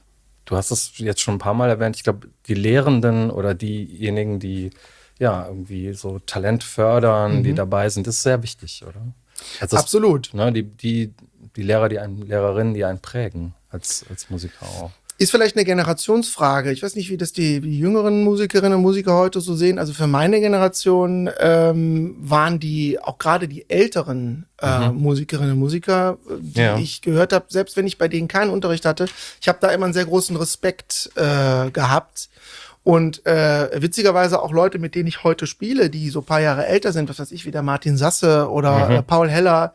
du hast es jetzt schon ein paar Mal erwähnt, ich glaube, die Lehrenden oder diejenigen, die ja irgendwie so Talent fördern, die dabei sind, ist sehr wichtig, oder? Also Absolut. Ne, die Lehrer, Lehrerinnen, die einen prägen als Musiker auch. Ist vielleicht eine Generationsfrage. Ich weiß nicht, wie das die jüngeren Musikerinnen und Musiker heute so sehen. Also für meine Generation waren auch gerade die älteren Musikerinnen und Musiker, die ich gehört habe, selbst wenn ich bei denen keinen Unterricht hatte, ich habe da immer einen sehr großen Respekt gehabt. Und witzigerweise auch Leute, mit denen ich heute spiele, die so ein paar Jahre älter sind, was weiß ich, wie der Martin Sasse oder Paul Heller,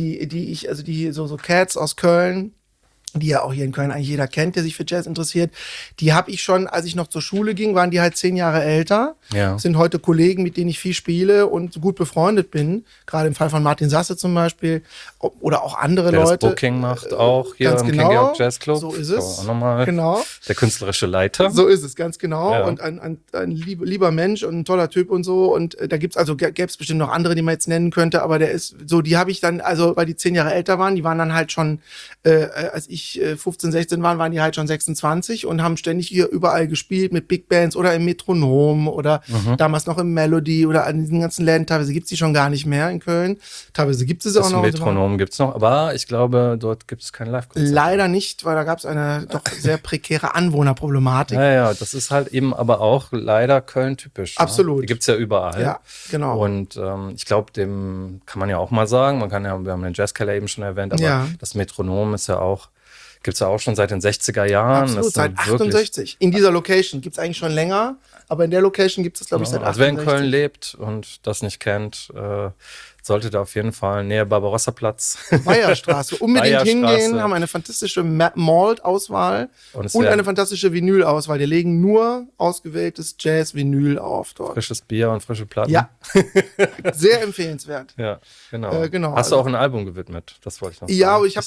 die so Cats aus Köln, die ja auch hier in Köln eigentlich jeder kennt, der sich für Jazz interessiert, die habe ich schon, als ich noch zur Schule ging, waren die halt 10 Jahre älter, sind heute Kollegen, mit denen ich viel spiele und gut befreundet bin, gerade im Fall von Martin Sasse zum Beispiel, oder auch andere der Leute. Das Booking macht auch hier ganz im genau, King George Jazz Club. So ist es, auch nochmal genau. Der künstlerische Leiter. So ist es, ganz genau. Ja. Und ein lieber Mensch und ein toller Typ und so. Und da gäbe es bestimmt noch andere, die man jetzt nennen könnte, aber der ist so, die habe ich dann, also weil die 10 Jahre älter waren, die waren dann halt schon, als ich 15, 16 waren die halt schon 26 und haben ständig hier überall gespielt mit Big Bands oder im Metronom oder damals noch im Melody oder an diesen ganzen Läden. Teilweise gibt es die schon gar nicht mehr in Köln. Teilweise gibt es auch noch. Das Metronom gibt es noch, aber ich glaube, dort gibt es keine Live-Konzerte. Leider nicht, weil da gab es eine doch sehr prekäre Anwohnerproblematik. Ja, das ist halt eben aber auch leider Köln-typisch. Absolut. Ne? Die gibt es ja überall. Ja, genau. Und ich glaube, dem kann man ja auch mal sagen, wir haben den Jazzkeller eben schon erwähnt, aber das Metronom ist ja auch, gibt es ja auch schon seit den 60er Jahren. Absolut, seit 68. In dieser Location gibt es eigentlich schon länger, aber in der Location gibt es, glaube ich, seit 68. Also wer in Köln lebt und das nicht kennt, sollte da auf jeden Fall näher Barbarossa-Platz. Weiherstraße, unbedingt hingehen, haben eine fantastische Malt-Auswahl und eine fantastische Vinyl-Auswahl. Die legen nur ausgewähltes Jazz-Vinyl auf dort. Frisches Bier und frische Platten. Ja, sehr empfehlenswert. Ja, genau. Genau. Hast du auch ein Album gewidmet? Das wollte ich noch sagen. Ja, ich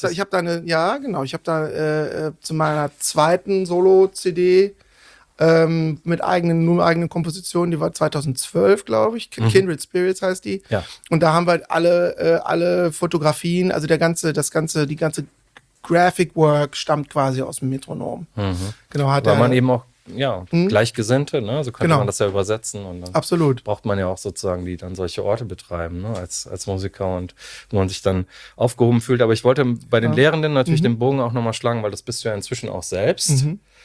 habe da zu meiner zweiten Solo-CD mit eigenen Kompositionen, die war 2012, glaube ich. Kindred Spirits heißt die. Ja. Und da haben wir halt alle Fotografien, also die ganze Graphic Work stammt quasi aus dem Metronom. Genau, weil man eben auch Gleichgesinnte, ne? So könnte man das ja übersetzen. Und dann absolut. braucht man ja auch sozusagen, die dann solche Orte betreiben, ne? als Musiker und wo man sich dann aufgehoben fühlt. Aber ich wollte bei den Lehrenden natürlich den Bogen auch nochmal schlagen, weil das bist du ja inzwischen auch selbst.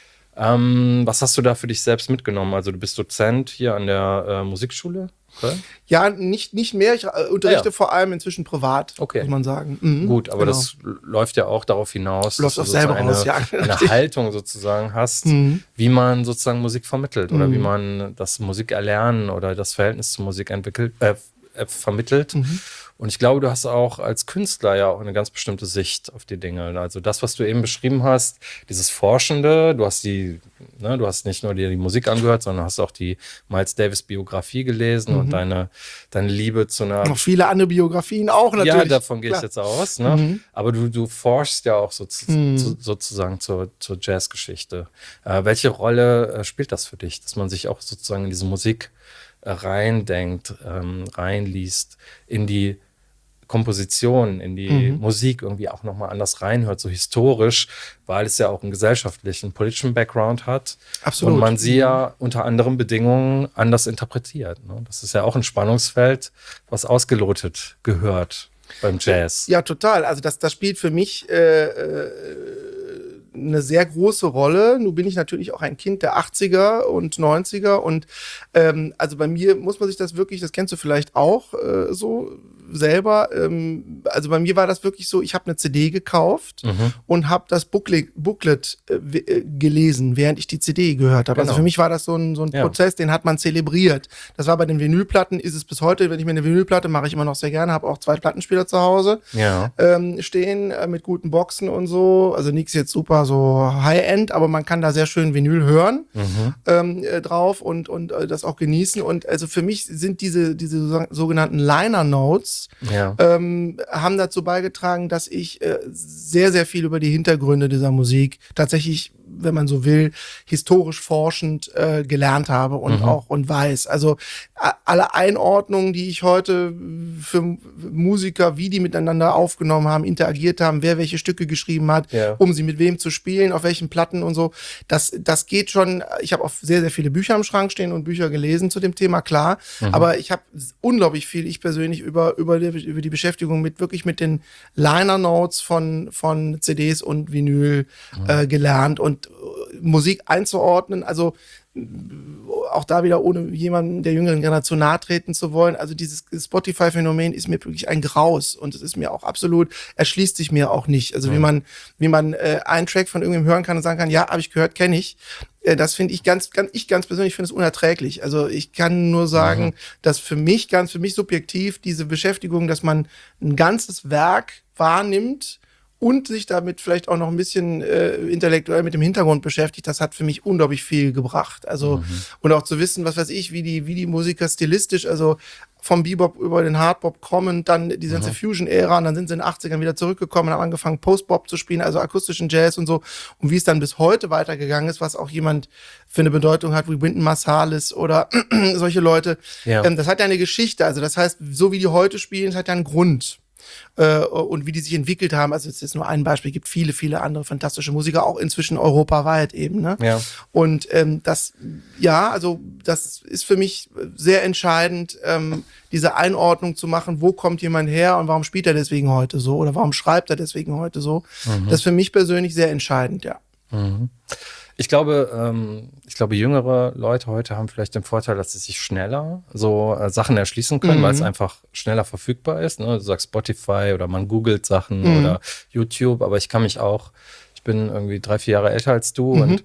Was hast du da für dich selbst mitgenommen? Also du bist Dozent hier an der Musikschule? Okay. Ja, nicht mehr. Ich unterrichte vor allem inzwischen privat, muss man sagen. Gut, aber das läuft ja auch darauf hinaus, dass du eine Haltung sozusagen hast, wie man sozusagen Musik vermittelt oder wie man das Musikerlernen oder das Verhältnis zur Musik vermittelt. Und ich glaube, du hast auch als Künstler ja auch eine ganz bestimmte Sicht auf die Dinge. Also das, was du eben beschrieben hast, dieses Forschende, du hast nicht nur dir die Musik angehört, sondern hast auch die Miles Davis Biografie gelesen und deine Liebe zu einer... Noch viele andere Biografien auch natürlich. Ja, davon gehe ich jetzt aus. Ne? Aber du forschst ja auch sozusagen zur Jazzgeschichte. Welche Rolle spielt das für dich, dass man sich auch sozusagen in diese Musik reindenkt, reinliest, in die Komposition, in die Musik irgendwie auch nochmal anders reinhört, so historisch, weil es ja auch einen gesellschaftlichen, politischen Background hat. Absolut. Und man sie ja unter anderen Bedingungen anders interpretiert. Ne? Das ist ja auch ein Spannungsfeld, was ausgelotet gehört beim Jazz. Ja, total. Also das spielt für mich eine sehr große Rolle. Nun bin ich natürlich auch ein Kind der 80er und 90er und also bei mir muss man sich das wirklich, das kennst du vielleicht auch so selber, also bei mir war das wirklich so, ich habe eine CD gekauft und habe das Booklet gelesen, während ich die CD gehört habe. Genau. Also für mich war das so ein Prozess, den hat man zelebriert. Das war bei den Vinylplatten, ist es bis heute, wenn ich mir eine Vinylplatte mache ich immer noch sehr gerne, habe auch 2 Plattenspieler zu Hause stehen mit guten Boxen und so, also nichts jetzt super so High-End, aber man kann da sehr schön Vinyl hören drauf und das auch genießen und also für mich sind diese sogenannten Liner Notes haben dazu beigetragen, dass ich sehr, sehr viel über die Hintergründe dieser Musik tatsächlich wenn man so will, historisch forschend gelernt habe und auch und weiß. Also alle Einordnungen, die ich heute für Musiker, wie die miteinander aufgenommen haben, interagiert haben, wer welche Stücke geschrieben hat, um sie mit wem zu spielen, auf welchen Platten und so, das geht schon. Ich habe auch sehr, sehr viele Bücher im Schrank stehen und Bücher gelesen zu dem Thema, klar. Aber ich habe unglaublich viel, ich persönlich, über die Beschäftigung mit den Liner Notes von CDs und Vinyl gelernt und Musik einzuordnen. Also auch da wieder, ohne jemanden der jüngeren Generation nahe treten zu wollen. Also dieses Spotify-Phänomen ist mir wirklich ein Graus und es ist mir auch absolut, erschließt sich mir auch nicht. Also wie man einen Track von irgendwem hören kann und sagen kann, ja, habe ich gehört, kenne ich. Das finde ich ganz persönlich finde es unerträglich. Also ich kann nur sagen, dass für mich subjektiv diese Beschäftigung, dass man ein ganzes Werk wahrnimmt und sich damit vielleicht auch noch ein bisschen intellektuell mit dem Hintergrund beschäftigt, das hat für mich unglaublich viel gebracht. Also und auch zu wissen, was weiß ich, wie die Musiker stilistisch, also vom Bebop über den Hardbop kommen, dann die ganze Fusion-Ära und dann sind sie in den 80ern wieder zurückgekommen und haben angefangen Post-Bop zu spielen, also akustischen Jazz und so. Und wie es dann bis heute weitergegangen ist, was auch jemand für eine Bedeutung hat, wie Wynton Marsalis oder solche Leute. Ja. Das hat ja eine Geschichte, also das heißt, so wie die heute spielen, das hat ja einen Grund. Und wie die sich entwickelt haben, also es ist nur ein Beispiel, gibt viele, viele andere fantastische Musiker, auch inzwischen europaweit eben, ne? Ja. Und das ist für mich sehr entscheidend, diese Einordnung zu machen, wo kommt jemand her und warum spielt er deswegen heute so oder warum schreibt er deswegen heute so. Das ist für mich persönlich sehr entscheidend, ja. Ich glaube, jüngere Leute heute haben vielleicht den Vorteil, dass sie sich schneller so Sachen erschließen können, weil es einfach schneller verfügbar ist. Ne? Du sagst Spotify oder man googelt Sachen oder YouTube, aber ich bin irgendwie 3-4 Jahre älter als du und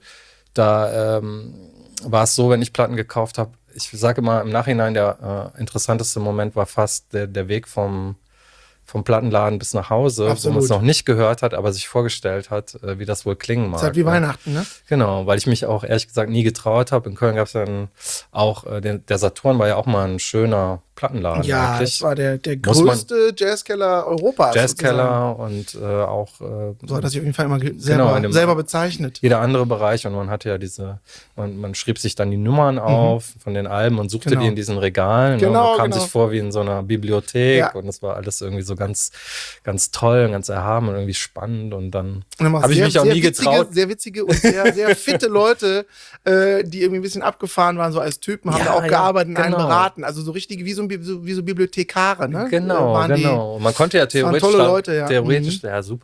da war es so, wenn ich Platten gekauft habe, ich sage immer im Nachhinein, der interessanteste Moment war fast der Weg vom Plattenladen bis nach Hause, wo man es noch nicht gehört hat, aber sich vorgestellt hat, wie das wohl klingen mag. Das ist halt wie Weihnachten, ne? Genau, weil ich mich auch ehrlich gesagt nie getraut habe. In Köln gab es dann auch, der Saturn war ja auch mal ein schöner Plattenladen. Ja, eigentlich. Das war der größte Jazzkeller Europas. Jazzkeller und auch so hat das sich auf jeden Fall immer selber bezeichnet. Jeder andere Bereich und man hatte ja man schrieb sich dann die Nummern auf von den Alben und suchte die in diesen Regalen. Man kam sich vor wie in so einer Bibliothek und das war alles irgendwie so ganz, ganz toll und ganz erhaben und irgendwie spannend und dann habe ich mich auch nie getraut. Sehr witzige und sehr, sehr fitte Leute, die irgendwie ein bisschen abgefahren waren, so als Typen, haben da auch gearbeitet und einen beraten. Also so richtige, wie so Bibliothekare, ne? Genau. Man konnte ja theoretisch tolle Leute, ja. Theoretisch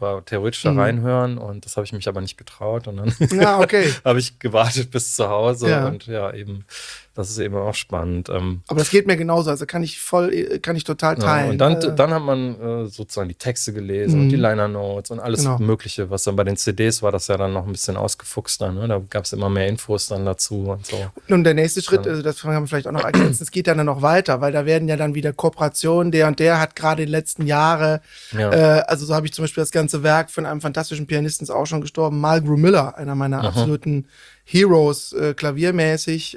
da reinhören und das habe ich mich aber nicht getraut und dann habe ich gewartet bis zu Hause und eben, das ist eben auch spannend. Aber das geht mir genauso, also kann ich total teilen. Ja, und dann hat man sozusagen die Texte gelesen und die Liner Notes und alles Mögliche, was dann bei den CDs war, das ja dann noch ein bisschen ausgefuchster, ne? Da gab es immer mehr Infos dann dazu und so. Und der nächste Schritt, also das kann man vielleicht auch noch ergänzen, es geht dann noch weiter, weil da werden ja dann wieder Kooperationen, der und der hat gerade in den letzten Jahren, also so habe ich zum Beispiel das ganze Werk von einem fantastischen Pianisten, ist auch schon gestorben, Mulgrew Miller, einer meiner absoluten Heroes, klaviermäßig,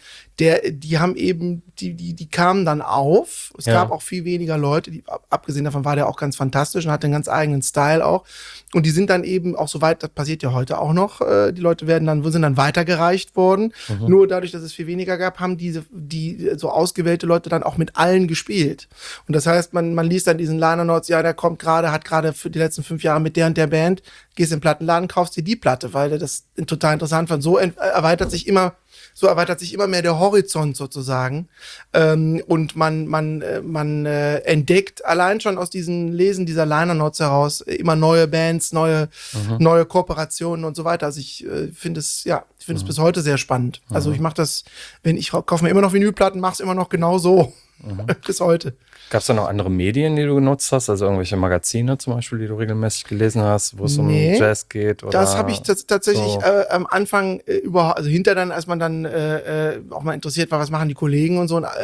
die haben eben, die kamen dann auf. Es gab auch viel weniger Leute, abgesehen davon war der auch ganz fantastisch und hatte einen ganz eigenen Style auch. Und die sind dann eben auch so weit, das passiert ja heute auch noch, die Leute sind dann weitergereicht worden. Nur dadurch, dass es viel weniger gab, haben die so ausgewählte Leute dann auch mit allen gespielt. Und das heißt, man liest dann diesen Liner Notes, ja, der hat gerade für die letzten 5 Jahre mit der und der Band, gehst in den Plattenladen, kaufst dir die Platte, weil der das total interessant fand. So erweitert sich immer mehr der Horizont sozusagen. Und man entdeckt allein schon aus diesem Lesen dieser Liner Notes heraus immer neue Bands, neue Kooperationen und so weiter. Also ich finde es bis heute sehr spannend. Also ich mache das, ich kaufe mir immer noch Vinylplatten, mache es immer noch genau so. Bis heute. Gab es da noch andere Medien, die du genutzt hast? Also irgendwelche Magazine zum Beispiel, die du regelmäßig gelesen hast, wo es um Jazz geht? Oder das habe ich tatsächlich am Anfang überhaupt, also hinter dann, als man dann auch mal interessiert war, was machen die Kollegen und so. Und,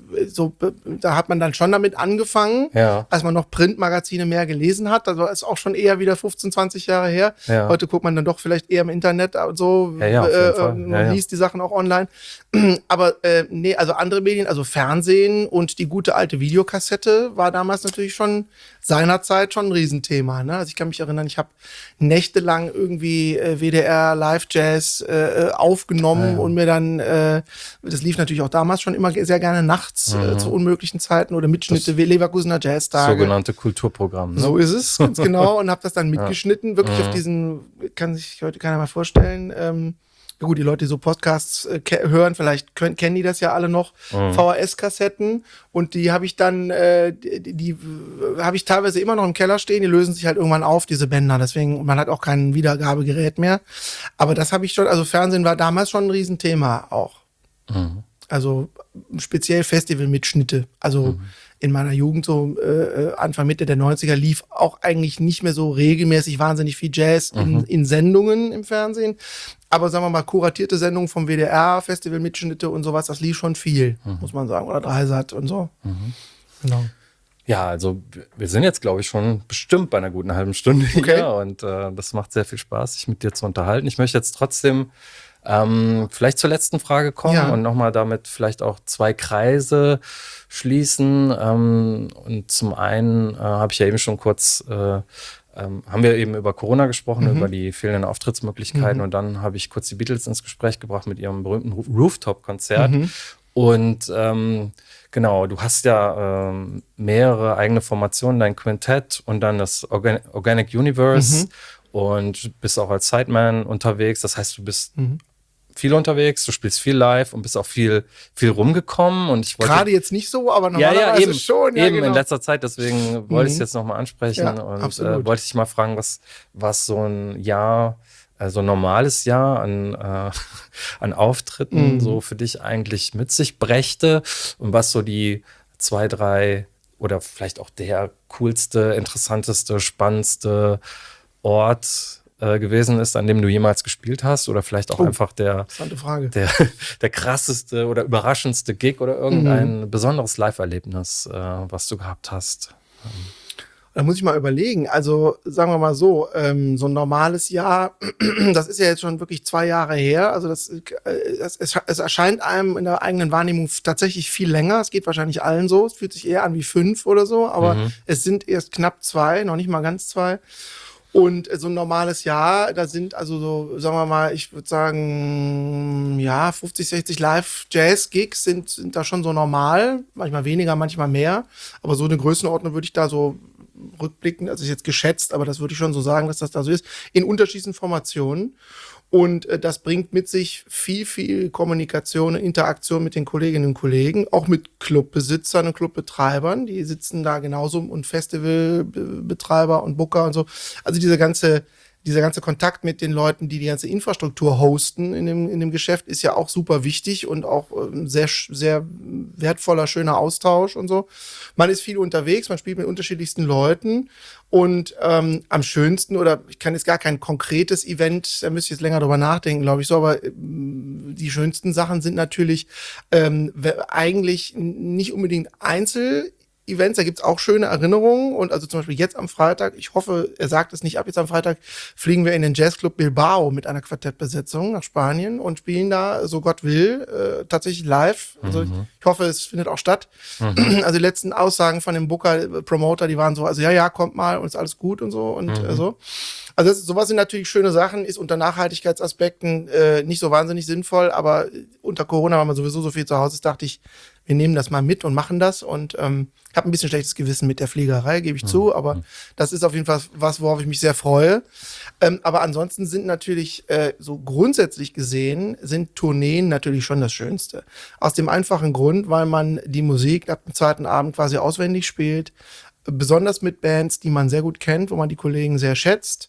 da hat man dann schon damit angefangen, als man noch Printmagazine mehr gelesen hat. Also ist auch schon eher wieder 15, 20 Jahre her. Ja. Heute guckt man dann doch vielleicht eher im Internet und so und liest die Sachen auch online. Aber also andere Medien, also Fernsehen und die gute alte Videokassette war damals natürlich schon seinerzeit schon ein Riesenthema. Ne? Also ich kann mich erinnern, ich habe nächtelang irgendwie WDR Live Jazz aufgenommen und mir dann, das lief natürlich auch damals schon immer sehr gerne nachts zu unmöglichen Zeiten oder Mitschnitte wie Leverkusener Jazztage. Sogenannte Kulturprogramm. Ne? So ist es, ganz genau. Und habe das dann mitgeschnitten, wirklich auf diesen, kann sich heute keiner mal vorstellen, ja gut, die Leute, die so Podcasts hören, vielleicht kennen die das ja alle noch, VHS-Kassetten, und die habe ich dann, die habe ich teilweise immer noch im Keller stehen, die lösen sich halt irgendwann auf, diese Bänder, deswegen, man hat auch kein Wiedergabegerät mehr, aber das habe ich schon, also Fernsehen war damals schon ein Riesenthema auch. Also speziell Festivalmitschnitte, also in meiner Jugend, so Anfang, Mitte der 90er, lief auch eigentlich nicht mehr so regelmäßig wahnsinnig viel Jazz in Sendungen im Fernsehen. Aber sagen wir mal, kuratierte Sendungen vom WDR, Festivalmitschnitte und sowas, das lief schon viel, muss man sagen. Oder Dreisat und so. Genau. Ja, also wir sind jetzt, glaube ich, schon bestimmt bei einer guten halben Stunde hier. Und das macht sehr viel Spaß, sich mit dir zu unterhalten. Ich möchte jetzt trotzdem vielleicht zur letzten Frage kommen und nochmal damit vielleicht auch 2 Kreise schließen. Und zum einen habe ich ja eben schon kurz, haben wir eben über Corona gesprochen, über die fehlenden Auftrittsmöglichkeiten. Und dann habe ich kurz die Beatles ins Gespräch gebracht mit ihrem berühmten Rooftop-Konzert. Und genau, du hast ja mehrere eigene Formationen, dein Quintett und dann das Organic Universe und bist auch als Sideman unterwegs. Das heißt, du bist viel unterwegs, du spielst viel live und bist auch viel rumgekommen. Und ich wollte gerade jetzt nicht so, aber normalerweise eben, schon. Ja, eben genau. In letzter Zeit, deswegen wollte ich es jetzt nochmal ansprechen und wollte dich mal fragen, was so ein Jahr, also ein normales Jahr an Auftritten so für dich eigentlich mit sich brächte und was so die 2, 3 oder vielleicht auch der coolste, interessanteste, spannendste Ort gewesen ist, an dem du jemals gespielt hast, oder vielleicht auch einfach der krasseste oder überraschendste Gig oder irgendein besonderes Live-Erlebnis, was du gehabt hast. Da muss ich mal überlegen. Also sagen wir mal so, so ein normales Jahr, das ist ja jetzt schon wirklich 2 Jahre her. Also es erscheint einem in der eigenen Wahrnehmung tatsächlich viel länger. Es geht wahrscheinlich allen so. Es fühlt sich eher an wie 5 oder so, aber es sind erst knapp 2, noch nicht mal ganz 2. Und so ein normales Jahr, da sind also so, sagen wir mal, ich würde sagen, ja, 50, 60 Live-Jazz-Gigs sind da schon so normal. Manchmal weniger, manchmal mehr. Aber so eine Größenordnung würde ich da so rückblicken, also ist jetzt geschätzt, aber das würde ich schon so sagen, dass das da so ist, in unterschiedlichen Formationen. Und das bringt mit sich viel Kommunikation und Interaktion mit den Kolleginnen und Kollegen, auch mit Clubbesitzern und Clubbetreibern. Die sitzen da genauso, und Festivalbetreiber und Booker und so. Also dieser ganze Kontakt mit den Leuten, die ganze Infrastruktur hosten in dem Geschäft, ist ja auch super wichtig und auch sehr, sehr wertvoller, schöner Austausch und so. Man ist viel unterwegs, man spielt mit unterschiedlichsten Leuten, und am schönsten, oder ich kann jetzt gar kein konkretes Event, da müsste ich jetzt länger drüber nachdenken, glaube ich so, aber die schönsten Sachen sind natürlich eigentlich nicht unbedingt Events, da gibt's auch schöne Erinnerungen, und also zum Beispiel jetzt am Freitag, ich hoffe, er sagt es nicht ab, jetzt am Freitag fliegen wir in den Jazzclub Bilbao mit einer Quartettbesetzung nach Spanien und spielen da, so Gott will, tatsächlich live. Also ich hoffe, es findet auch statt. Also die letzten Aussagen von dem Booker, Promoter, die waren so, also ja, kommt mal und ist alles gut und so und so. Also sowas sind natürlich schöne Sachen, ist unter Nachhaltigkeitsaspekten nicht so wahnsinnig sinnvoll, aber unter Corona, weil man sowieso so viel zu Hause ist, dachte ich, wir nehmen das mal mit und machen das, und habe ein bisschen schlechtes Gewissen mit der Fliegerei, gebe ich zu, aber das ist auf jeden Fall was, worauf ich mich sehr freue. Aber ansonsten sind natürlich, so grundsätzlich gesehen, sind Tourneen natürlich schon das Schönste. Aus dem einfachen Grund, weil man die Musik ab dem 2. Abend quasi auswendig spielt, besonders mit Bands, die man sehr gut kennt, wo man die Kollegen sehr schätzt.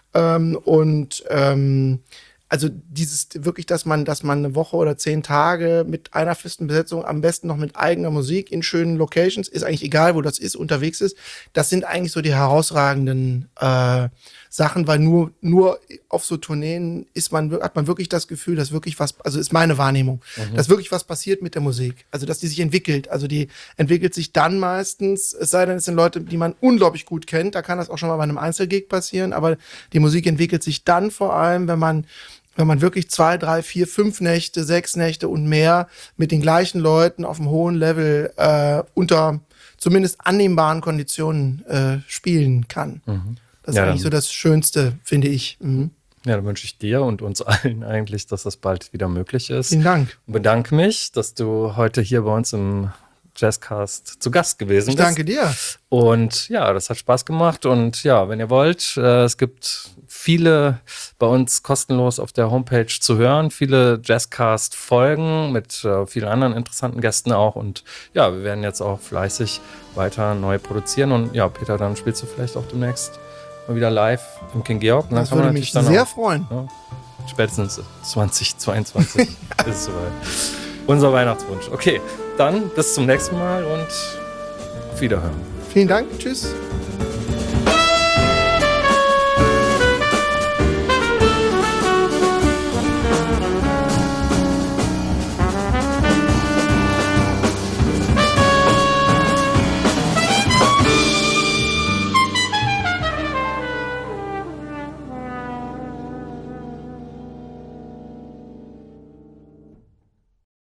Also dieses wirklich, dass man eine Woche oder 10 Tage mit einer festen Besetzung, am besten noch mit eigener Musik in schönen Locations, ist eigentlich egal, wo das ist, unterwegs ist. Das sind eigentlich so die herausragenden Sachen, weil nur auf so Tourneen hat man wirklich das Gefühl, dass wirklich was, also ist meine Wahrnehmung, dass wirklich was passiert mit der Musik. Also dass die sich entwickelt. Also die entwickelt sich dann meistens, es sei denn, es sind Leute, die man unglaublich gut kennt, da kann das auch schon mal bei einem Einzelgig passieren, aber die Musik entwickelt sich dann vor allem, wenn man wirklich 2, 3, 4, 5 Nächte, 6 Nächte und mehr mit den gleichen Leuten auf einem hohen Level zumindest annehmbaren Konditionen spielen kann. Das ist eigentlich so das Schönste, finde ich. Ja, dann wünsche ich dir und uns allen eigentlich, dass das bald wieder möglich ist. Vielen Dank. Und bedanke mich, dass du heute hier bei uns im Jazzcast zu Gast gewesen bist. Ich danke dir. Und ja, das hat Spaß gemacht. Und ja, wenn ihr wollt, es gibt viele bei uns kostenlos auf der Homepage zu hören, viele Jazzcast-Folgen mit vielen anderen interessanten Gästen auch. Und ja, wir werden jetzt auch fleißig weiter neu produzieren. Und ja, Peter, dann spielst du vielleicht auch demnächst mal wieder live im King Georg. Das würde mich sehr freuen. Ja, spätestens 2022 ist es soweit. Unser Weihnachtswunsch. Okay, dann bis zum nächsten Mal und auf Wiederhören. Vielen Dank. Tschüss.